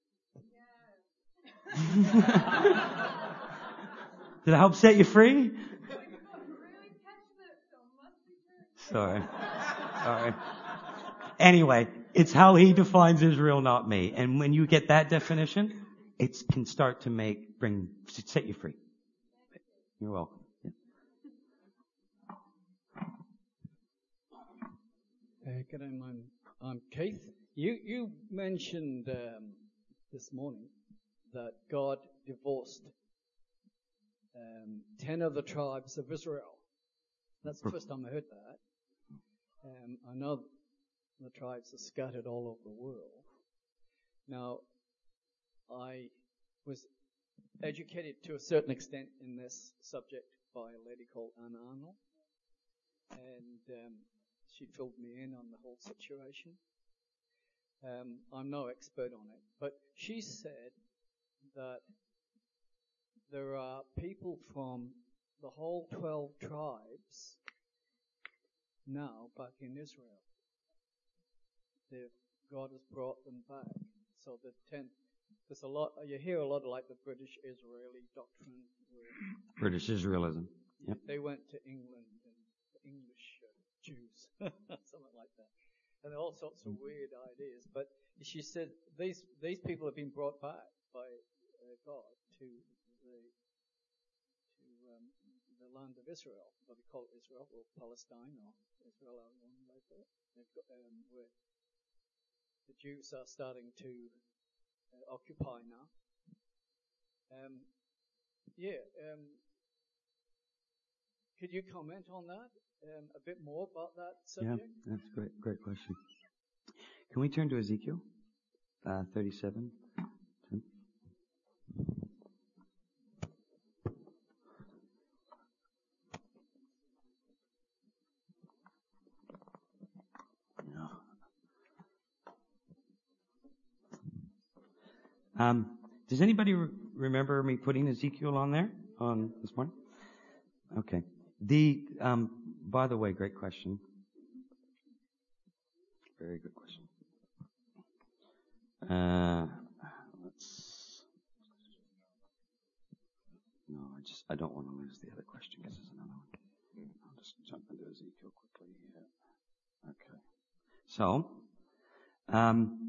Yeah. Did it help set you free? Sorry. Sorry. Anyway, it's how He defines Israel, not me. And when you get that definition, it can start to make, bring, set you free. You're welcome. Uh, good day, I'm, I'm Keith. You, you mentioned um, this morning that God divorced um, ten of the tribes of Israel. That's the first time I heard that. Um, I know the tribes are scattered all over the world. Now, I was educated to a certain extent in this subject by a lady called Anna Arnold. And um, she filled me in on the whole situation. Um, I'm no expert on it, but she said that there are people from the whole twelve tribes now back in Israel. They've, God has brought them back. So the ten, there's a lot, you hear a lot of like the British Israeli doctrine. British Israelism. Yep. They went to England and the English uh, Jews, something like that. And all sorts of weird ideas. But she said these these people have been brought back by uh, God to the to um, the land of Israel, what they call Israel, or Palestine, or Israel, or one like that. They've got, um, where the Jews are starting to uh, occupy now. Um, yeah. Um, could you comment on that? Um, a bit more about that subject? Yeah, that's a great, great question. Can we turn to Ezekiel uh, thirty-seven? Tim? No. Um, does anybody re- remember me putting Ezekiel on there on this morning? Okay. The um, by the way, great question. Very good question. Uh, let's. No, I just I don't want to lose the other question because there's another one. I'll just jump into Ezekiel quickly here. Okay. So, um,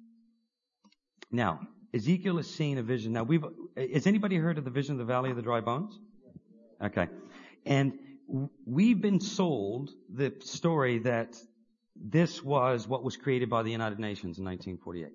now Ezekiel is seeing a vision. Now, we've has anybody heard of the vision of the Valley of the Dry Bones? Okay. And we've been sold the story that this was what was created by the United Nations in nineteen forty-eight.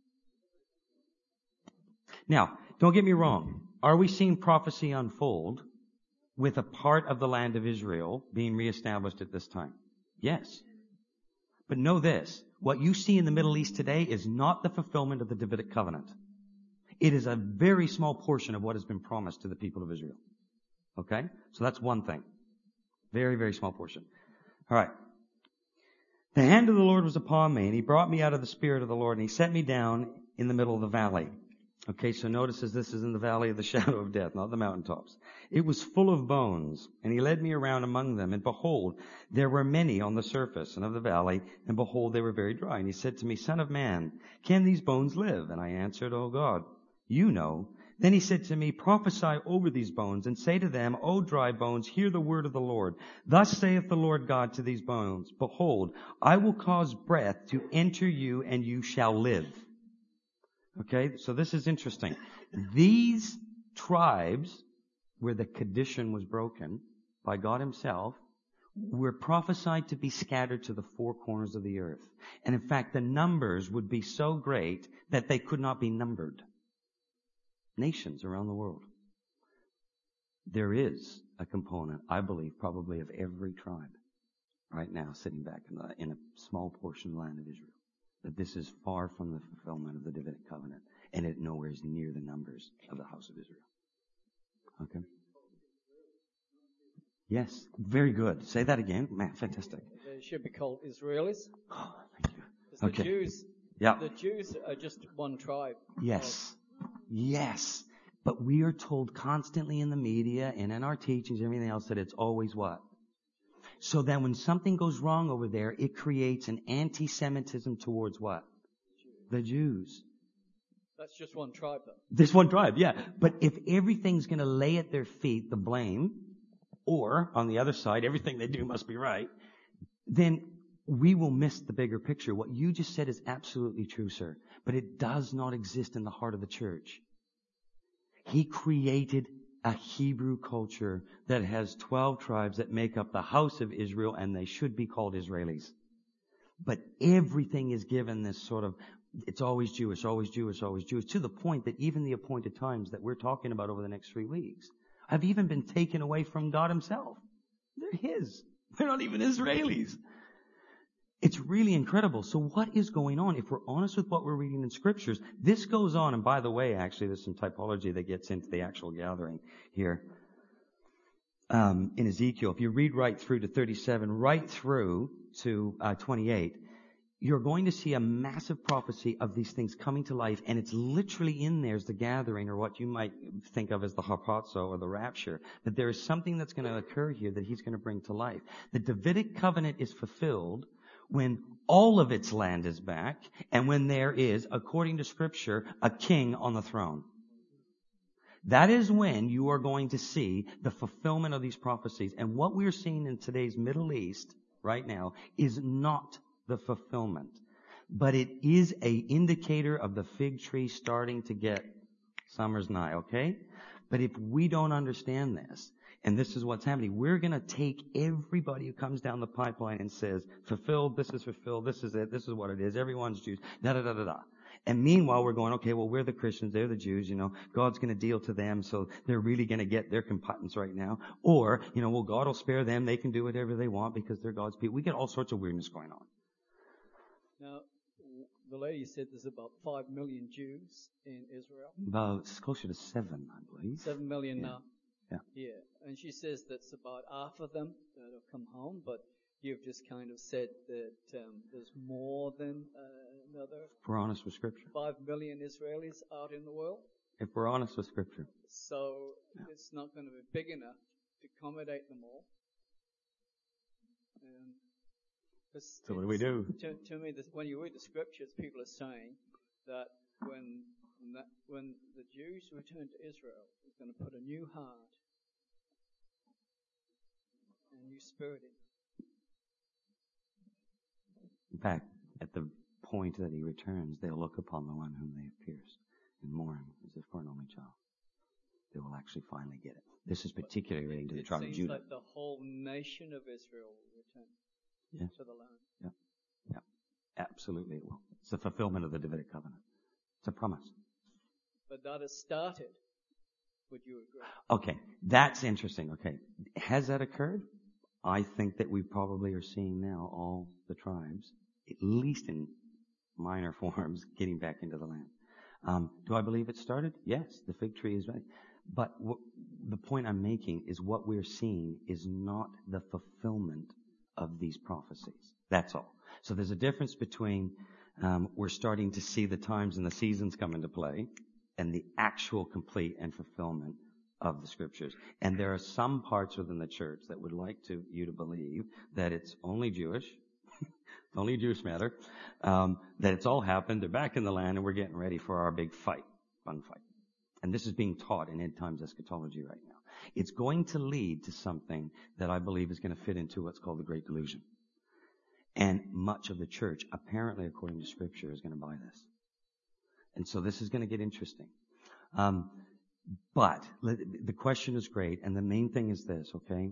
Now, don't get me wrong. Are we seeing prophecy unfold with a part of the land of Israel being reestablished at this time? Yes. But know this. What you see in the Middle East today is not the fulfillment of the Davidic covenant. It is a very small portion of what has been promised to the people of Israel. Okay? So that's one thing. Very, very small portion. All right. The hand of the Lord was upon me, and he brought me out of the Spirit of the Lord, and he set me down in the middle of the valley. Okay, so notice as this is in the valley of the shadow of death, not the mountaintops. It was full of bones, and he led me around among them, and behold, there were many on the surface and of the valley, and behold, they were very dry. And he said to me, Son of man, can these bones live? And I answered, O God, you know. Then he said to me, prophesy over these bones, and say to them, O dry bones, hear the word of the Lord. Thus saith the Lord God to these bones, behold, I will cause breath to enter you, and you shall live. Okay, so this is interesting. These tribes, where the condition was broken by God himself, were prophesied to be scattered to the four corners of the earth. And in fact, the numbers would be so great that they could not be numbered. Nations around the world. There is a component, I believe, probably of every tribe right now sitting back in, the, in a small portion of the land of Israel. That this is far from the fulfillment of the Davidic covenant, and it nowhere is near the numbers of the house of Israel. Okay? Yes, very good. Say that again. Man, fantastic. They should be called Israelis. Oh, thank you. The Okay. Jews, Yeah. the Jews are just one tribe. Yes. Yes. But we are told constantly in the media and in our teachings and everything else that it's always what? So then when something goes wrong over there, it creates an anti-Semitism towards what? The Jews. That's just one tribe, though. This one tribe, yeah. But if everything's going to lay at their feet the blame, or on the other side, everything they do must be right, then we will miss the bigger picture. What you just said is absolutely true, sir. But it does not exist in the heart of the church. He created a Hebrew culture that has twelve tribes that make up the house of Israel, and they should be called Israelis. But everything is given this sort of, it's always Jewish, always Jewish, always Jewish, to the point that even the appointed times that we're talking about over the next three weeks have even been taken away from God himself. They're his. They're not even Israelis. It's really incredible. So what is going on? If we're honest with what we're reading in scriptures, this goes on. And by the way, actually, there's some typology that gets into the actual gathering here. um, in Ezekiel, if you read right through to thirty-seven, right through to uh, twenty-eight, you're going to see a massive prophecy of these things coming to life, and it's literally in there as the gathering, or what you might think of as the harpazo or the rapture, that there is something that's going to occur here that he's going to bring to life. The Davidic covenant is fulfilled when all of its land is back, and when there is, according to Scripture, a king on the throne. That is when you are going to see the fulfillment of these prophecies. And what we're seeing in today's Middle East right now is not the fulfillment, but it is a indicator of the fig tree starting to get summer's nigh, okay? But if we don't understand this, and this is what's happening, we're going to take everybody who comes down the pipeline and says, fulfilled, this is fulfilled, this is it, this is what it is, everyone's Jews, da da da da da. And meanwhile, we're going, okay, well, we're the Christians, they're the Jews, you know, God's going to deal to them, so they're really going to get their competence right now. Or, you know, well, God will spare them, they can do whatever they want because they're God's people. We get all sorts of weirdness going on. Now, the lady said there's about five million Jews in Israel. About, it's closer to seven, I believe. Seven million yeah. now. Yeah. Yeah. And she says that's about half of them that have come home, but you've just kind of said that um, there's more than uh, another. If we're honest with Scripture. Five million Israelis out in the world. If we're honest with Scripture. So yeah. it's not going to be big enough to accommodate them all. Um, So what do we do? To, to me, this, when you read the Scriptures, people are saying that when that, when the Jews return to Israel, He's going to put a new heart, a new spirit in. In fact, at the point that He returns, they'll look upon the one whom they have pierced and mourn as if for an only child. They will actually finally get it. This is particularly relating to the tribe of Judah. It seems like the whole nation of Israel will return. Yeah. To the land. Yeah. Yeah. Absolutely it will. It's the fulfillment of the Davidic covenant. It's a promise. But that has started. Would you agree? Okay. That's interesting. Okay. Has that occurred? I think that we probably are seeing now all the tribes, at least in minor forms, getting back into the land. Um, do I believe it started? Yes. The fig tree is right. But w- the point I'm making is what we're seeing is not the fulfillment of these prophecies. That's all. So there's a difference between um, we're starting to see the times and the seasons come into play and the actual complete and fulfillment of the Scriptures. And there are some parts within the church that would like to you to believe that it's only Jewish, only a Jewish matter, um, that it's all happened, they're back in the land, and we're getting ready for our big fight, fun fight. And this is being taught in end times eschatology right now. It's going to lead to something that I believe is going to fit into what's called the Great Delusion. And much of the church, apparently according to Scripture, is going to buy this. And so this is going to get interesting. Um, but the question is great, and the main thing is this, okay?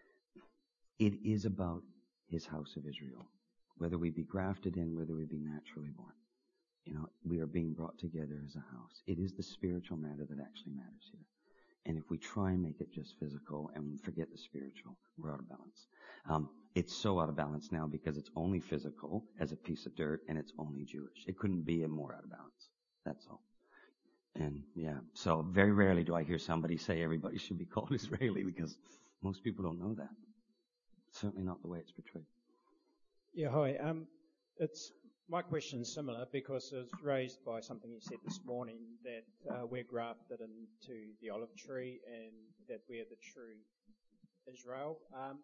It is about His house of Israel. Whether we be grafted in, whether we be naturally born. You know, we are being brought together as a house. It is the spiritual matter that actually matters here. And if we try and make it just physical and forget the spiritual, we're out of balance. Um, it's so out of balance now because it's only physical as a piece of dirt and it's only Jewish. It couldn't be more out of balance. That's all. And yeah, so very rarely do I hear somebody say everybody should be called Israeli because most people don't know that. Certainly not the way it's portrayed. Yeah, hi. Um, it's my question's similar because it was raised by something you said this morning that uh, we're grafted into the olive tree and that we're the true Israel. Um,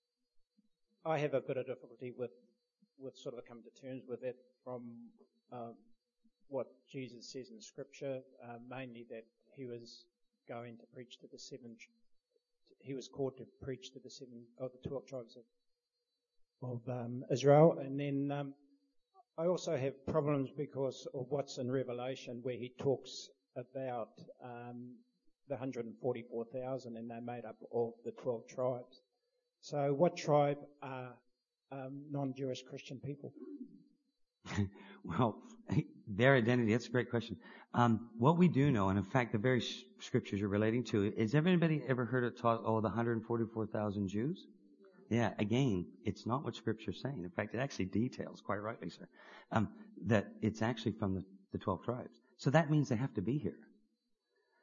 I have a bit of difficulty with, with sort of coming to terms with it from um, what Jesus says in Scripture, uh, mainly that He was going to preach to the seven. He was called to preach to the seven of the twelve tribes of of um, Israel, and then. Um, I also have problems because of what's in Revelation where he talks about um, the one hundred forty-four thousand and they're made up of the twelve tribes. So what tribe are um, non-Jewish Christian people? Well, their identity, that's a great question. Um, what we do know, and in fact the very sh- scriptures you're relating to, is everybody ever heard it taught, oh, the one hundred forty-four thousand Jews? Yeah, again, it's not what Scripture's saying. In fact, it actually details, quite rightly, sir, um, that it's actually from the, the twelve tribes. So that means they have to be here.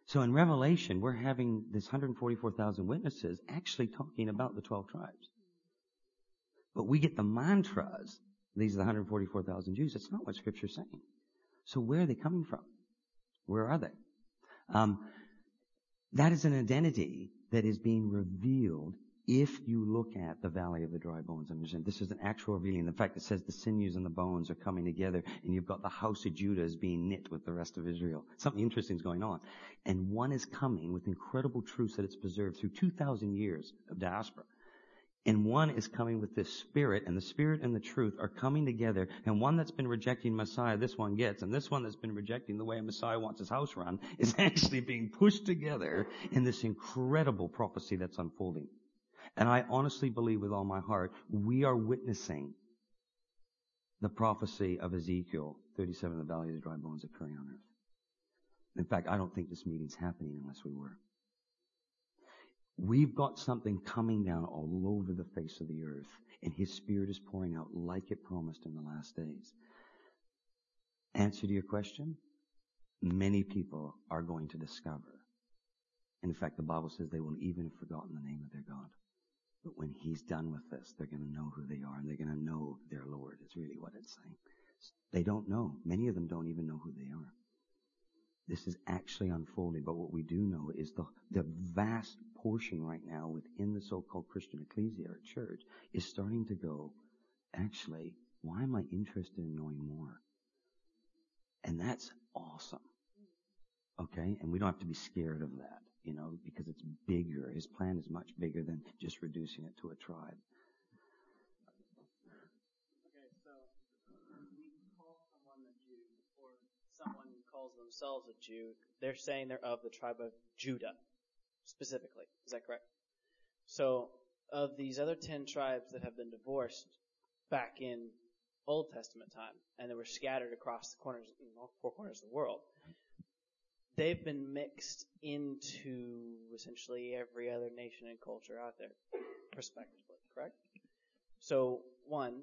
So in Revelation, we're having this one hundred forty-four thousand witnesses actually talking about the twelve tribes. But we get the mantras. These are the one hundred forty-four thousand Jews. That's not what Scripture's saying. So where are they coming from? Where are they? Um, that is an identity that is being revealed if you look at the valley of the dry bones. Understand, this is an actual revealing. The fact that it says the sinews and the bones are coming together, and you've got the house of Judah is being knit with the rest of Israel. Something interesting is going on. And one is coming with incredible truths that it's preserved through two thousand years of diaspora. And one is coming with this Spirit, and the Spirit and the truth are coming together. And one that's been rejecting Messiah, this one gets. And this one that's been rejecting the way Messiah wants his house run is actually being pushed together in this incredible prophecy that's unfolding. And I honestly believe with all my heart, we are witnessing the prophecy of Ezekiel thirty-seven, the valley of the dry bones occurring on earth. In fact, I don't think this meeting's happening unless we were. We've got something coming down all over the face of the earth, and His Spirit is pouring out like it promised in the last days. Answer to your question, many people are going to discover. In fact, the Bible says they will even have forgotten the name of their God. But when He's done with this, they're going to know who they are, and they're going to know their Lord, is really what it's saying. They don't know. Many of them don't even know who they are. This is actually unfolding, but what we do know is the, the vast portion right now within the so-called Christian ecclesia or church is starting to go, actually, why am I interested in knowing more? And that's awesome. Okay? And we don't have to be scared of that, you know, because it's bigger. His plan is much bigger than just reducing it to a tribe. Okay, so when we call someone a Jew, or someone who calls themselves a Jew, they're saying they're of the tribe of Judah, specifically. Is that correct? So, of these other ten tribes that have been divorced back in Old Testament time, and they were scattered across the corners, you know, four corners of the world, they've been mixed into essentially every other nation and culture out there, prospectively, correct? So, one,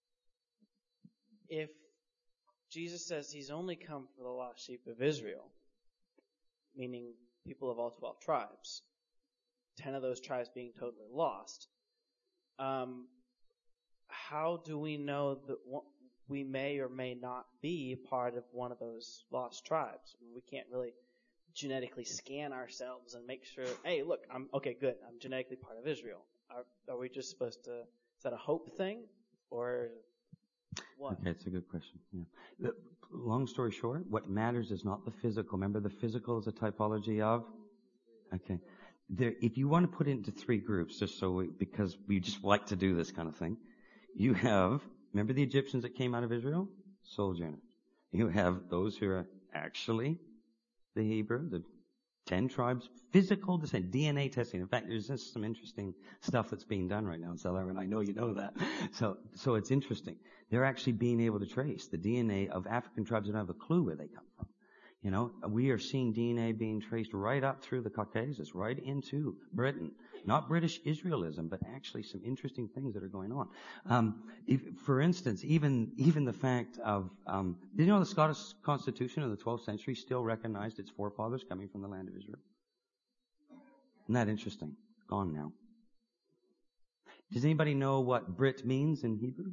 if Jesus says He's only come for the lost sheep of Israel, meaning people of all twelve tribes, ten of those tribes being totally lost, um, how do we know that we may or may not be part of one of those lost tribes? I mean, we can't really genetically scan ourselves and make sure, hey, look, I'm okay, good, I'm genetically part of Israel. Are, are we just supposed to, is that a hope thing, or what? Okay, it's a good question. Yeah. The, long story short, what matters is not the physical. Remember, the physical is a typology of? Okay. There, if you want to put it into three groups, just so we, because we just like to do this kind of thing, you have, remember the Egyptians that came out of Israel? Sojourners. You have those who are actually the Hebrew, the ten tribes, physical descent, D N A testing. In fact, there's just some interesting stuff that's being done right now in South Africa, and I know you know that. So, so it's interesting. They're actually being able to trace the D N A of African tribes that don't have a clue where they come from. You know, we are seeing D N A being traced right up through the Caucasus, right into Britain. Not British Israelism, but actually some interesting things that are going on. Um, if, for instance, even even the fact of, um, did you know the Scottish Constitution in the twelfth century still recognized its forefathers coming from the land of Israel? Isn't that interesting? Gone now. Does anybody know what Brit means in Hebrew?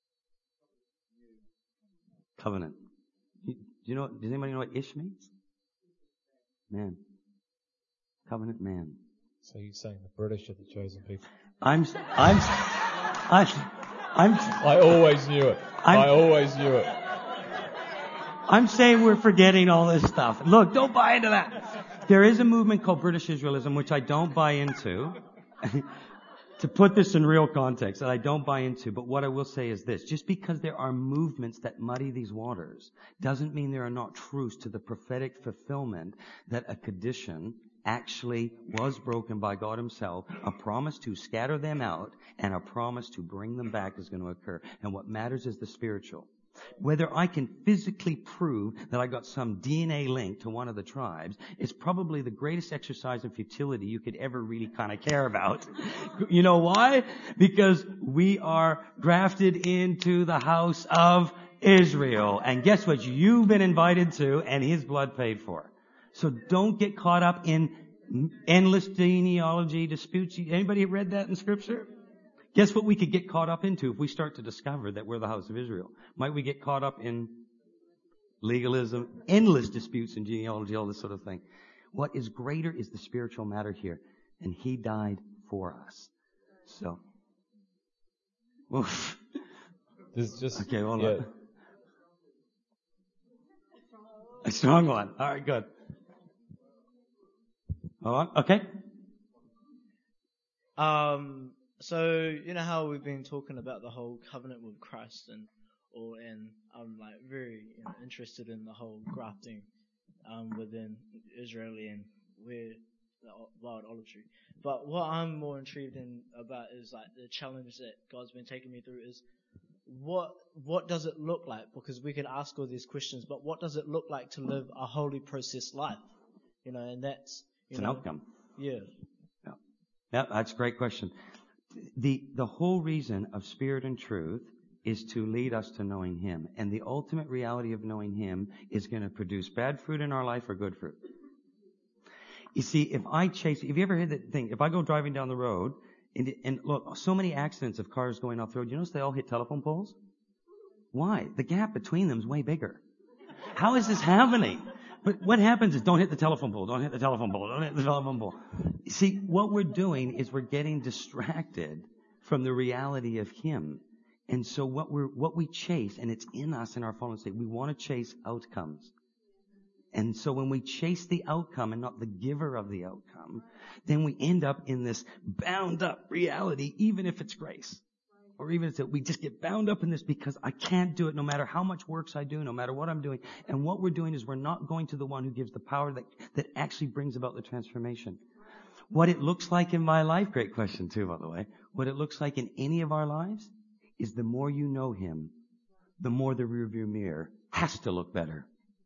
Covenant. Do you know? Does anybody know what Ish means? Man. Covenant man. So you're saying the British are the chosen people? I'm, I'm, I'm, I'm, I always knew it. I'm, I always knew it. I'm saying we're forgetting all this stuff. Look, don't buy into that. There is a movement called British Israelism, which I don't buy into. To put this in real context, that I don't buy into, but what I will say is this. Just because there are movements that muddy these waters doesn't mean there are not truths to the prophetic fulfillment that a condition actually was broken by God Himself. A promise to scatter them out and a promise to bring them back is going to occur. And what matters is the spiritual. Whether I can physically prove that I got some D N A link to one of the tribes is probably the greatest exercise in futility you could ever really kind of care about. You know why? Because we are grafted into the house of Israel. And guess what? You've been invited to, and His blood paid for. So don't get caught up in endless genealogy disputes. Anybody read that in Scripture? Guess what we could get caught up into if we start to discover that we're the house of Israel? Might we get caught up in legalism, endless disputes in genealogy, all this sort of thing? What is greater is the spiritual matter here. And He died for us. So, oof. There's just, okay, hold yeah. on. A strong one. All right, good. Hold on. Okay. Um, so you know how we've been talking about the whole covenant with Christ and all, and I'm like very you know, interested in the whole grafting um, within Israeli and where the wild olive tree. But what I'm more intrigued in about is like the challenge that God's been taking me through is what what does it look like? Because we can ask all these questions, but what does it look like to live a holy process life? You know, and that's you it's know, an outcome. Yeah. Yeah. Yeah, that's a great question. The the whole reason of Spirit and Truth is to lead us to knowing Him. And the ultimate reality of knowing Him is going to produce bad fruit in our life or good fruit. You see, if I chase, have you ever heard that thing? If I go driving down the road, and, and look, so many accidents of cars going off the road, you notice they all hit telephone poles? Why? The gap between them is way bigger. How is this happening? But what happens is don't hit the telephone pole, don't hit the telephone pole, don't hit the telephone pole. See, what we're doing is we're getting distracted from the reality of Him. And so what we're, what we chase, and it's in us in our fallen state, we want to chase outcomes. And so when we chase the outcome and not the giver of the outcome, then we end up in this bound up reality, even if it's grace. Or even if it's, we just get bound up in this because I can't do it no matter how much works I do, no matter what I'm doing. And what we're doing is we're not going to the one who gives the power that, that actually brings about the transformation. What it looks like in my life, great question too, by the way, what it looks like in any of our lives is the more you know Him, the more the rearview mirror has to look better.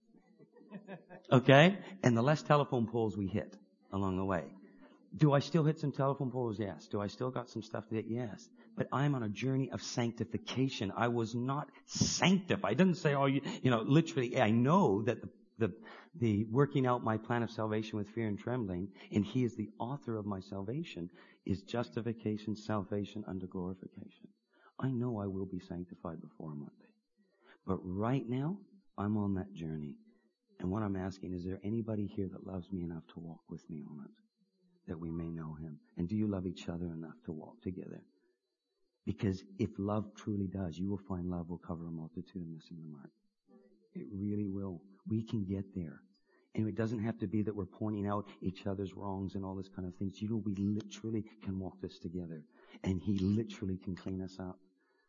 Okay? And the less telephone poles we hit along the way. Do I still hit some telephone poles? Yes. Do I still got some stuff to hit? Yes. But I'm on a journey of sanctification. I was not sanctified. I didn't say, oh, you, you know, literally, I know that the, the, the working out my plan of salvation with fear and trembling, and He is the author of my salvation, is justification, salvation, unto glorification. I know I will be sanctified before Monday. But right now, I'm on that journey. And what I'm asking, is there anybody here that loves me enough to walk with me on it? That we may know Him. And do you love each other enough to walk together? Because if love truly does, you will find love will cover a multitude of missing the mark. It really will. We can get there. And it doesn't have to be that we're pointing out each other's wrongs and all this kind of things. You know, we literally can walk this together. And He literally can clean us up.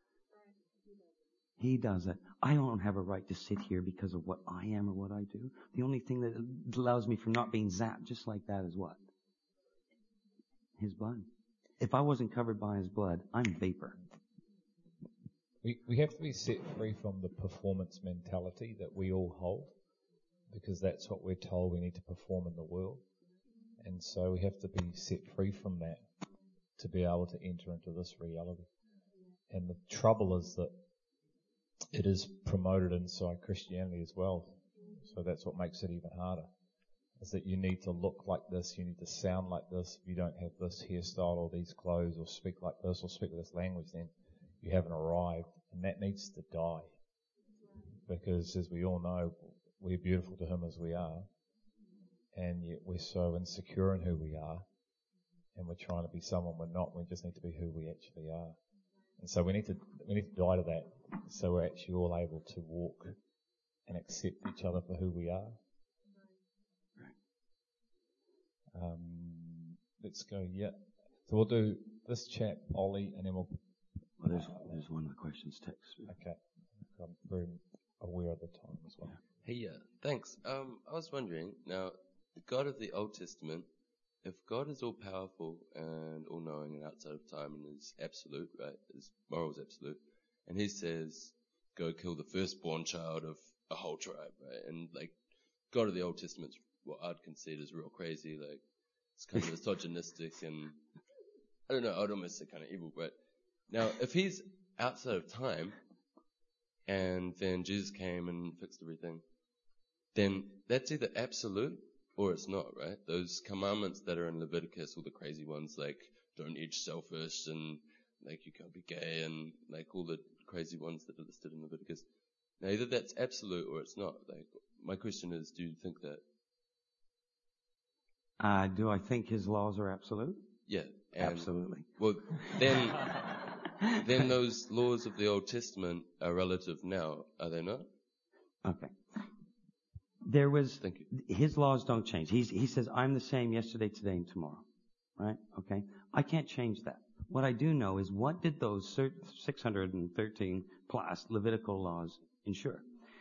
He does it. I don't have a right to sit here because of what I am or what I do. The only thing that allows me from not being zapped just like that is what? His blood. If I wasn't covered by His blood, I'm vapor. We we have to be set free from the performance mentality that we all hold, because that's what we're told we need to perform in the world. And so we have to be set free from that to be able to enter into this reality. And the trouble is that it is promoted inside Christianity as well. So that's what makes it even harder. Is that you need to look like this, you need to sound like this. If you don't have this hairstyle or these clothes or speak like this or speak this language, then you haven't arrived. And that needs to die. Because as we all know, we're beautiful to Him as we are. And yet we're so insecure in who we are. And we're trying to be someone we're not. We just need to be who we actually are. And so we need to, we need to die to that. So we're actually all able to walk and accept each other for who we are. Um, let's go, yeah. So we'll do this chap, Ollie, and then we'll... Well, there's, there's one of the questions text. Okay. I'm very aware of the time as well. Hey, yeah, thanks. Um, I was wondering, now, the God of the Old Testament, if God is all powerful and all knowing and outside of time and is absolute, right, his moral is absolute, and He says, go kill the firstborn child of a whole tribe, right? And like, God of the Old Testament's what I'd consider is real crazy, like, it's kind of misogynistic and, I don't know, I'd almost say kind of evil, but now, if He's outside of time, and then Jesus came and fixed everything, then that's either absolute or it's not, right? Those commandments that are in Leviticus, all the crazy ones like don't eat selfish and like you can't be gay and like all the crazy ones that are listed in Leviticus. Now either that's absolute or it's not. Like my question is, do you think that? Uh, do I think his laws are absolute? Yeah. And, Absolutely. Well, then, then those laws of the Old Testament are relative now, are they not? Okay. There was, Thank you. His laws don't change. He's, he says, I'm the same yesterday, today, and tomorrow. Right? Okay? I can't change that. What I do know is what did those six hundred thirteen plus Levitical laws ensure?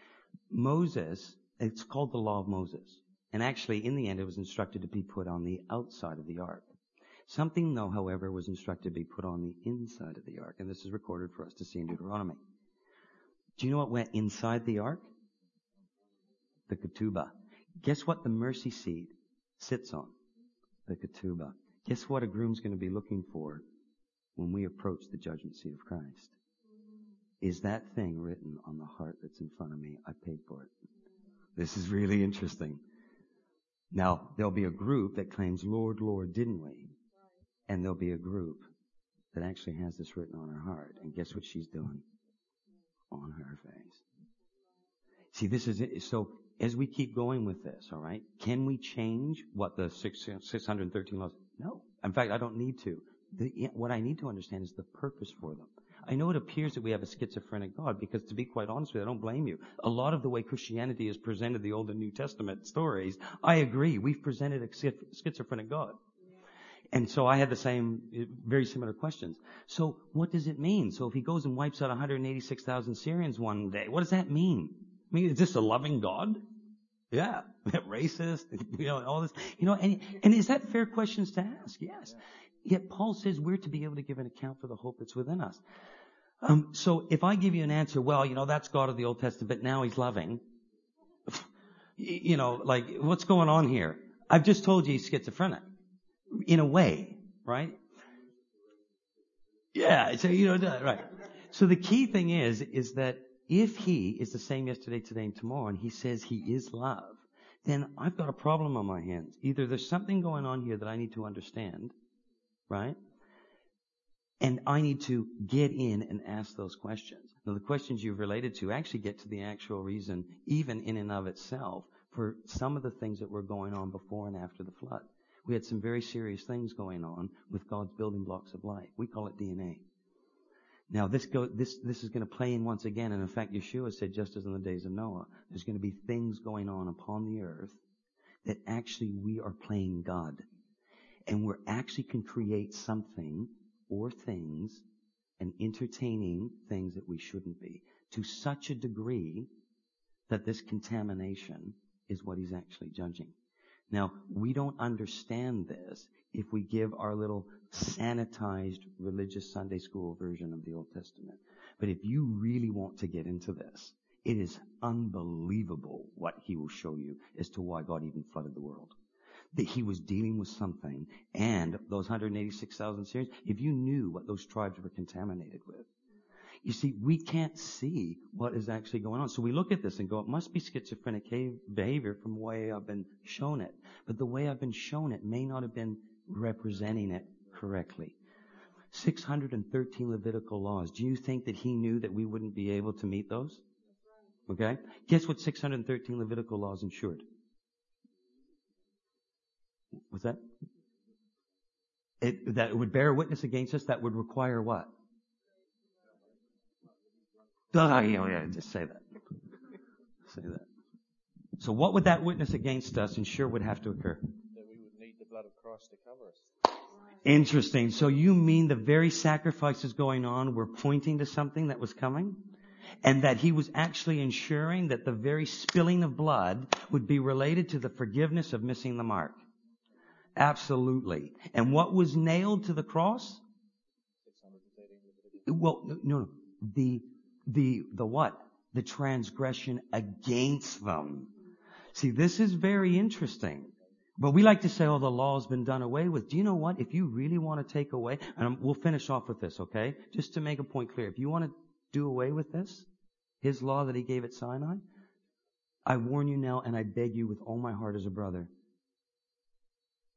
Moses, it's called the Law of Moses. And actually, in the end, it was instructed to be put on the outside of the ark. Something, though, however, was instructed to be put on the inside of the ark. And this is recorded for us to see in Deuteronomy. Do you know what went inside the ark? The ketubah. Guess what the mercy seat sits on? The ketubah. Guess what a groom's going to be looking for when we approach the judgment seat of Christ? Is that thing written on the heart that's in front of me? I paid for it. This is really interesting. Now, there'll be a group that claims, Lord, Lord, didn't we? And there'll be a group that actually has this written on her heart. And guess what she's doing? On her face. See, this is it. So, as we keep going with this, all right, can we change what the six, six hundred thirteen laws? No. In fact, I don't need to. The, what I need to understand is the purpose for them. I know it appears that we have a schizophrenic God because, to be quite honest with you, I don't blame you. A lot of the way Christianity has presented the Old and New Testament stories, I agree. We've presented a schizophrenic God. And so I had the same, very similar questions. So what does it mean? So if he goes and wipes out one hundred eighty-six thousand Syrians one day, what does that mean? I mean, is this a loving God? Yeah. Racist, you know, all this. You know, and, and is that fair questions to ask? Yes. Yet Paul says we're to be able to give an account for the hope that's within us. Um, so if I give you an answer, well, you know, that's God of the Old Testament, but now he's loving. You know, like, what's going on here? I've just told you he's schizophrenic. In a way, right? Yeah, so, you know, right. So the key thing is, is that if he is the same yesterday, today, and tomorrow, and he says he is love, then I've got a problem on my hands. Either there's something going on here that I need to understand, right? And I need to get in and ask those questions. Now, the questions you've related to actually get to the actual reason, even in and of itself, for some of the things that were going on before and after the flood. We had some very serious things going on with God's building blocks of life. We call it D N A. Now, this go, this this is going to play in once again. And in fact, Yeshua said, just as in the days of Noah, there's going to be things going on upon the earth that actually we are playing God. And we actually can create something or things and entertaining things that we shouldn't be, to such a degree that this contamination is what he's actually judging. Now, we don't understand this if we give our little sanitized religious Sunday school version of the Old Testament. But if you really want to get into this, it is unbelievable what he will show you as to why God even flooded the world. That he was dealing with something, and those one hundred eighty-six thousand Syrians, if you knew what those tribes were contaminated with. You see, we can't see what is actually going on. So we look at this and go, it must be schizophrenic behavior from the way I've been shown it. But the way I've been shown it may not have been representing it correctly. six hundred thirteen Levitical laws. Do you think that he knew that we wouldn't be able to meet those? Okay? Guess what six hundred thirteen Levitical laws ensured? What's that? It, that it would bear witness against us. That would require what? Oh, yeah, yeah, just say that. Say that. So what would that witness against us ensure would have to occur? That we would need the blood of Christ to cover us. Interesting. So you mean the very sacrifices going on were pointing to something that was coming? And that he was actually ensuring that the very spilling of blood would be related to the forgiveness of missing the mark? Absolutely. And what was nailed to the cross? Well, no, no. The The, the what? The transgression against them. See, this is very interesting. But we like to say, oh, the law's been done away with. Do you know what? If you really want to take away, and we'll finish off with this, okay? Just to make a point clear. If you want to do away with this, his law that he gave at Sinai, I warn you now and I beg you with all my heart as a brother,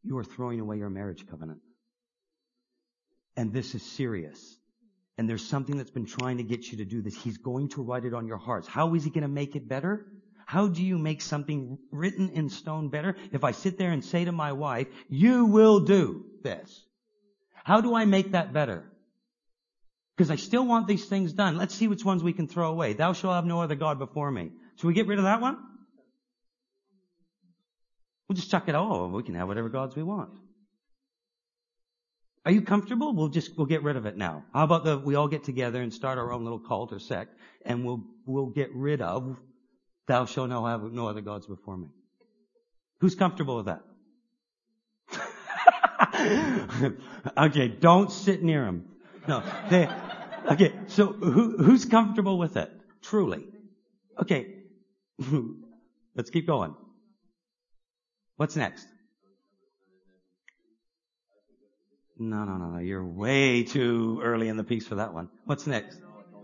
you are throwing away your marriage covenant. And this is serious. And there's something that's been trying to get you to do this. He's going to write it on your hearts. How is he going to make it better? How do you make something written in stone better? If I sit there and say to my wife, you will do this. How do I make that better? Because I still want these things done. Let's see which ones we can throw away. Thou shalt have no other God before me. Should we get rid of that one? We'll just chuck it all. We can have whatever gods we want. Are you comfortable? We'll just, we'll get rid of it now. How about the, we all get together and start our own little cult or sect, and we'll, we'll get rid of, thou shalt no have no other gods before me. Who's comfortable with that? Okay, don't sit near him. No, they, okay, so who, who's comfortable with it? Truly. Okay, let's keep going. What's next? No, no, no, no. You're way too early in the piece for that one. What's next?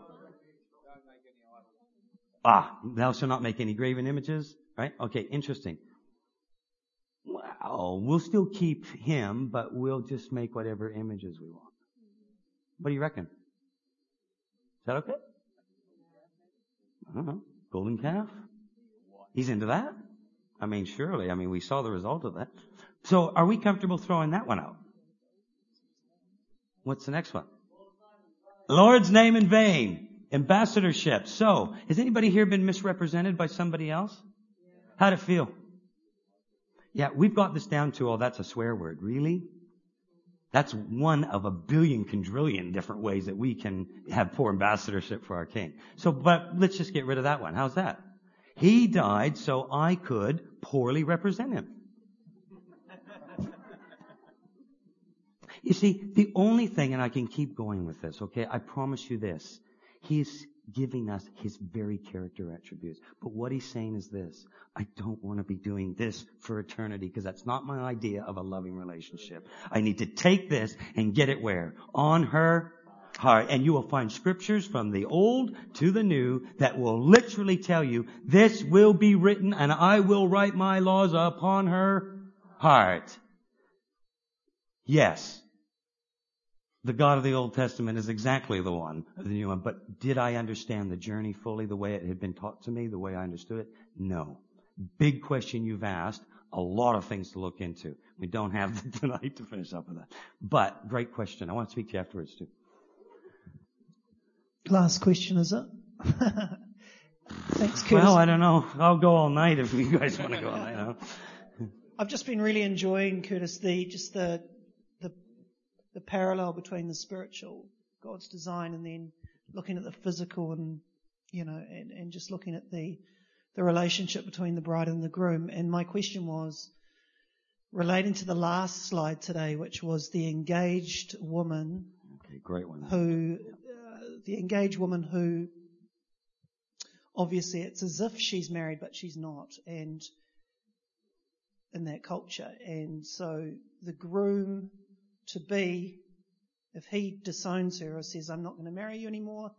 Ah, thou shalt not make any graven images, right? Okay, interesting. Wow, we'll still keep him, but we'll just make whatever images we want. What do you reckon? Is that okay? I don't know. Golden calf? He's into that? I mean, surely. I mean, we saw the result of that. So are we comfortable throwing that one out? What's the next one? Lord's name in vain. Ambassadorship. So, has anybody here been misrepresented by somebody else? How'd it feel? Yeah, we've got this down to, oh, that's a swear word. Really? That's one of a billion quadrillion different ways that we can have poor ambassadorship for our king. So, but let's just get rid of that one. How's that? He died so I could poorly represent him. You see, the only thing, and I can keep going with this, okay? I promise you this. He's giving us his very character attributes. But what he's saying is this. I don't want to be doing this for eternity because that's not my idea of a loving relationship. I need to take this and get it where? On her heart. And you will find scriptures from the old to the new that will literally tell you this will be written and I will write my laws upon her heart. Yes. The God of the Old Testament is exactly the one of the new one. But did I understand the journey fully the way it had been taught to me, the way I understood it? No. Big question you've asked. A lot of things to look into. We don't have tonight to finish up with that. But great question. I want to speak to you afterwards too. Last question, is it? Thanks, Curtis. Well, I don't know. I'll go all night if you guys want to go all night. I don't know. I've just been really enjoying, Curtis, the just the the parallel between the spiritual, God's design, and then looking at the physical and, you know, and, and just looking at the, the relationship between the bride and the groom. And my question was relating to the last slide today, which was the engaged woman. Okay, great one. Who, uh, the engaged woman who, obviously it's as if she's married, but she's not. And in that culture. And so the groom to be, if he disowns her or says, I'm not going to marry you anymore,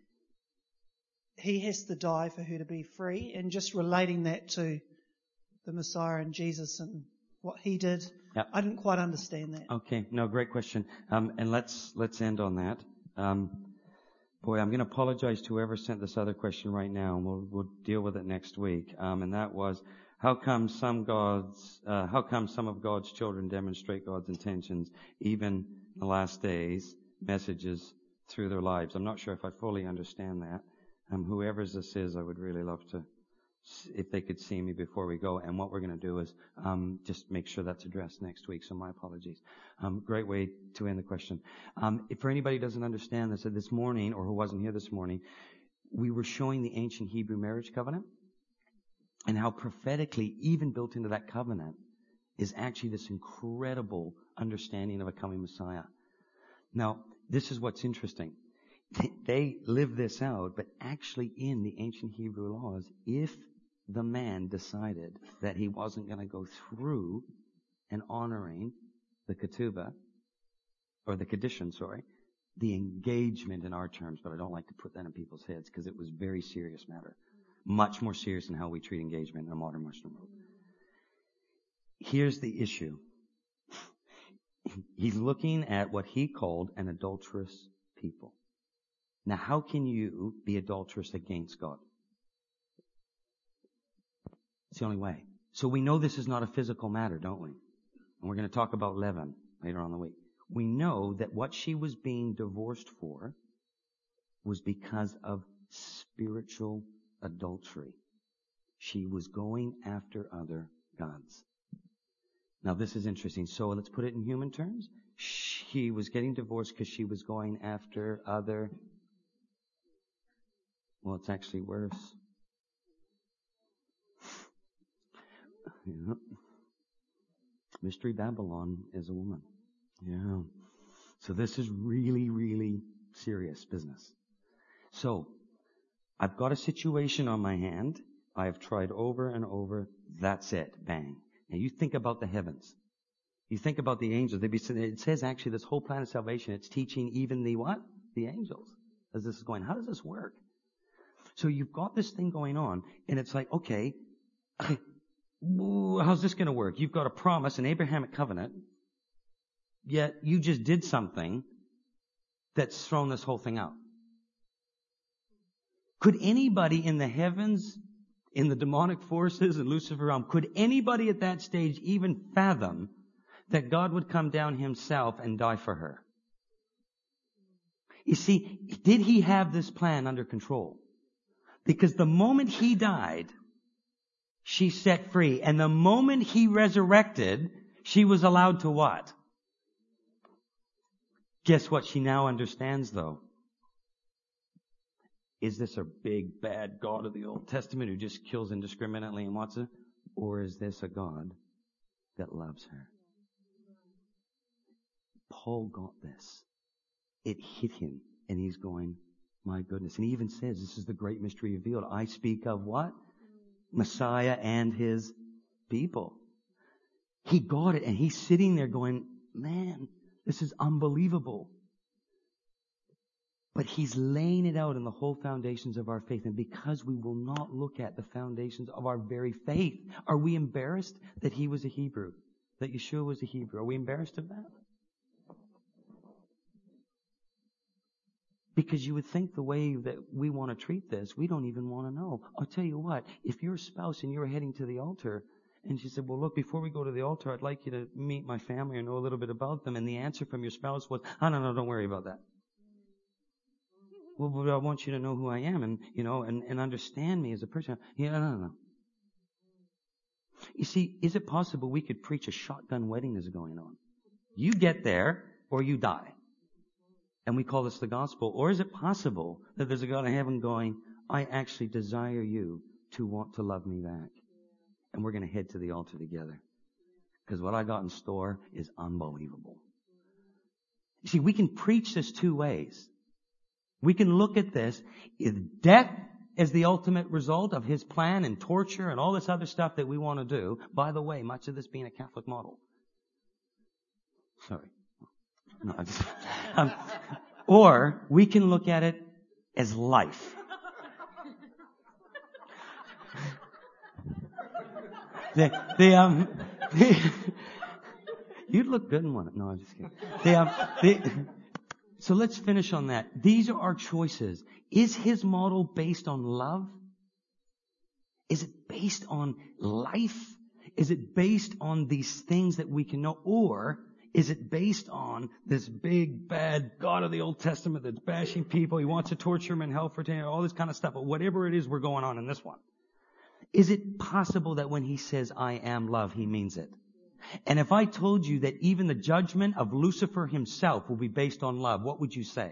he has to die for her to be free. And just relating that to the Messiah and Jesus and what he did, yep. I didn't quite understand that. Okay, no, great question. Um, and let's let's end on that. Um, boy, I'm going to apologize to whoever sent this other question right now, and we'll we'll deal with it next week. Um, and that was, How come some gods, uh, how come some of God's children demonstrate God's intentions, even in the last days, messages through their lives? I'm not sure if I fully understand that. Um, whoever this is, I would really love to, if they could see me before we go. And what we're going to do is um, just make sure that's addressed next week. So my apologies. Um, great way to end the question. Um, if for anybody who doesn't understand this, this morning, or who wasn't here this morning, we were showing the ancient Hebrew marriage covenant. And how prophetically, even built into that covenant, is actually this incredible understanding of a coming Messiah. Now, this is what's interesting. They live this out, but actually in the ancient Hebrew laws, if the man decided that he wasn't going to go through and honoring the ketubah, or the kedushin, sorry, the engagement in our terms, but I don't like to put that in people's heads because it was a very serious matter. Much more serious than how we treat engagement in a modern Western world. Here's the issue. he's looking at what he called an adulterous people. Now, how can you be adulterous against God? It's the only way. So we know this is not a physical matter, don't we? And we're going to talk about leaven later on in the week. We know that what she was being divorced for was because of spiritual adultery. She was going after other gods. Now this is interesting. So let's put it in human terms. She was getting divorced because she was going after other... Well, it's actually worse. Yeah. Mystery Babylon is a woman. Yeah. So this is really, really serious business. So, I've got a situation on my hand. I have tried over and over. That's it. Bang. Now you think about the heavens. You think about the angels. They'd be, it says actually this whole plan of salvation, it's teaching even the what? The angels. As this is going, how does this work? So you've got this thing going on, and it's like, okay, how's this going to work? You've got a promise, an Abrahamic covenant, yet you just did something that's thrown this whole thing out. Could anybody in the heavens, in the demonic forces and Lucifer realm, could anybody at that stage even fathom that God would come down himself and die for her? You see, did he have this plan under control? Because the moment he died, she set free. And the moment he resurrected, she was allowed to what? Guess what she now understands, though? Is this a big, bad God of the Old Testament who just kills indiscriminately and wants it? Or is this a God that loves her? Paul got this. It hit him. And he's going, my goodness. And he even says, this is the great mystery revealed. I speak of what? Messiah and his people. He got it. And he's sitting there going, man, this is unbelievable. But he's laying it out in the whole foundations of our faith. And because we will not look at the foundations of our very faith, are we embarrassed that he was a Hebrew? That Yeshua was a Hebrew? Are we embarrassed of that? Because you would think the way that we want to treat this, we don't even want to know. I'll tell you what, if you're a spouse and you're heading to the altar, and she said, well, look, before we go to the altar, I'd like you to meet my family or know a little bit about them. And the answer from your spouse was, oh, no, no, don't worry about that. Well, but I want you to know who I am and, you know, and, and understand me as a person. Yeah, no, no, no. You see, is it possible we could preach a shotgun wedding as going on? You get there or you die. And we call this the gospel. Or is it possible that there's a God in heaven going, I actually desire you to want to love me back. And we're going to head to the altar together. Because what I got in store is unbelievable. You see, we can preach this two ways. We can look at this, is death as the ultimate result of his plan and torture and all this other stuff that we want to do. By the way, much of this being a Catholic model. Sorry. No, I just, um, or we can look at it as life. the, the, um, the, you'd look good in one. No, I'm just kidding. The, um, the, so let's finish on that. These are our choices. Is his model based on love? Is it based on life? Is it based on these things that we can know? Or is it based on this big, bad God of the Old Testament that's bashing people? He wants to torture them in hell for ten, all this kind of stuff. But whatever it is, we're going on in this one. Is it possible that when he says, I am love, he means it? And if I told you that even the judgment of Lucifer himself will be based on love, what would you say?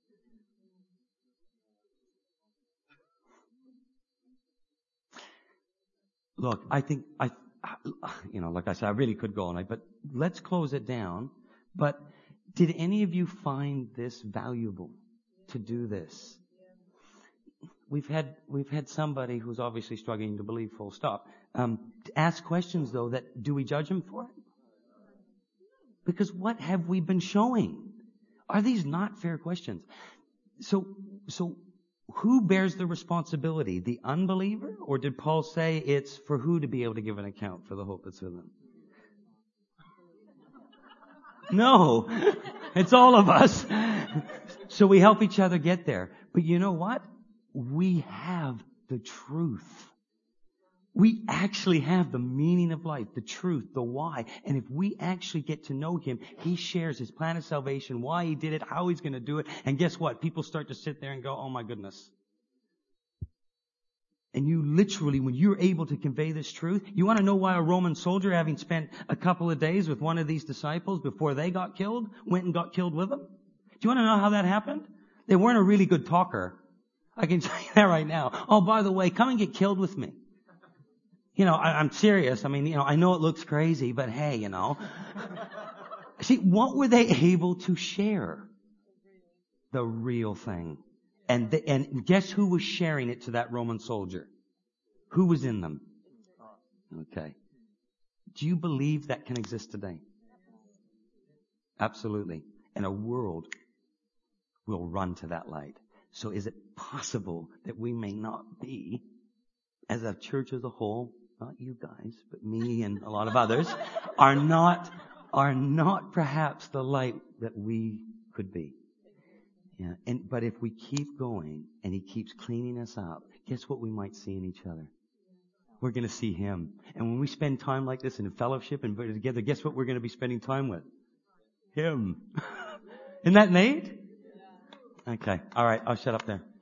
Look, I think, I, you know, like I said, I really could go all night, but let's close it down. But did any of you find this valuable to do this? We've had, we've had somebody who's obviously struggling to believe, full stop. Um, to ask questions though, that do we judge him for it? Because what have we been showing? Are these not fair questions? So, so who bears the responsibility? The unbeliever? Or did Paul say it's for who to be able to give an account for the hope that's in them? No. It's all of us. So we help each other get there. But you know what? We have the truth. We actually have the meaning of life, the truth, the why. And if we actually get to know Him, He shares His plan of salvation, why He did it, how He's going to do it. And guess what? People start to sit there and go, oh my goodness. And you literally, when you're able to convey this truth, you want to know why a Roman soldier, having spent a couple of days with one of these disciples before they got killed, went and got killed with them? Do you want to know how that happened? They weren't a really good talker. I can tell you that right now. Oh, by the way, come and get killed with me. You know, I, I'm serious. I mean, you know, I know it looks crazy, but hey, you know. See, what were they able to share? The real thing. And the, and guess who was sharing it to that Roman soldier? Who was in them? Okay. Do you believe that can exist today? Absolutely. And a world will run to that light. So is it possible that we may not be, as a church as a whole, not you guys, but me and a lot of others, are not, are not perhaps the light that we could be? Yeah. And, but if we keep going and He keeps cleaning us up, guess what we might see in each other? We're going to see Him. And when we spend time like this in fellowship and together, guess what we're going to be spending time with? Him. Isn't that Nate? Okay. All right. I'll shut up there.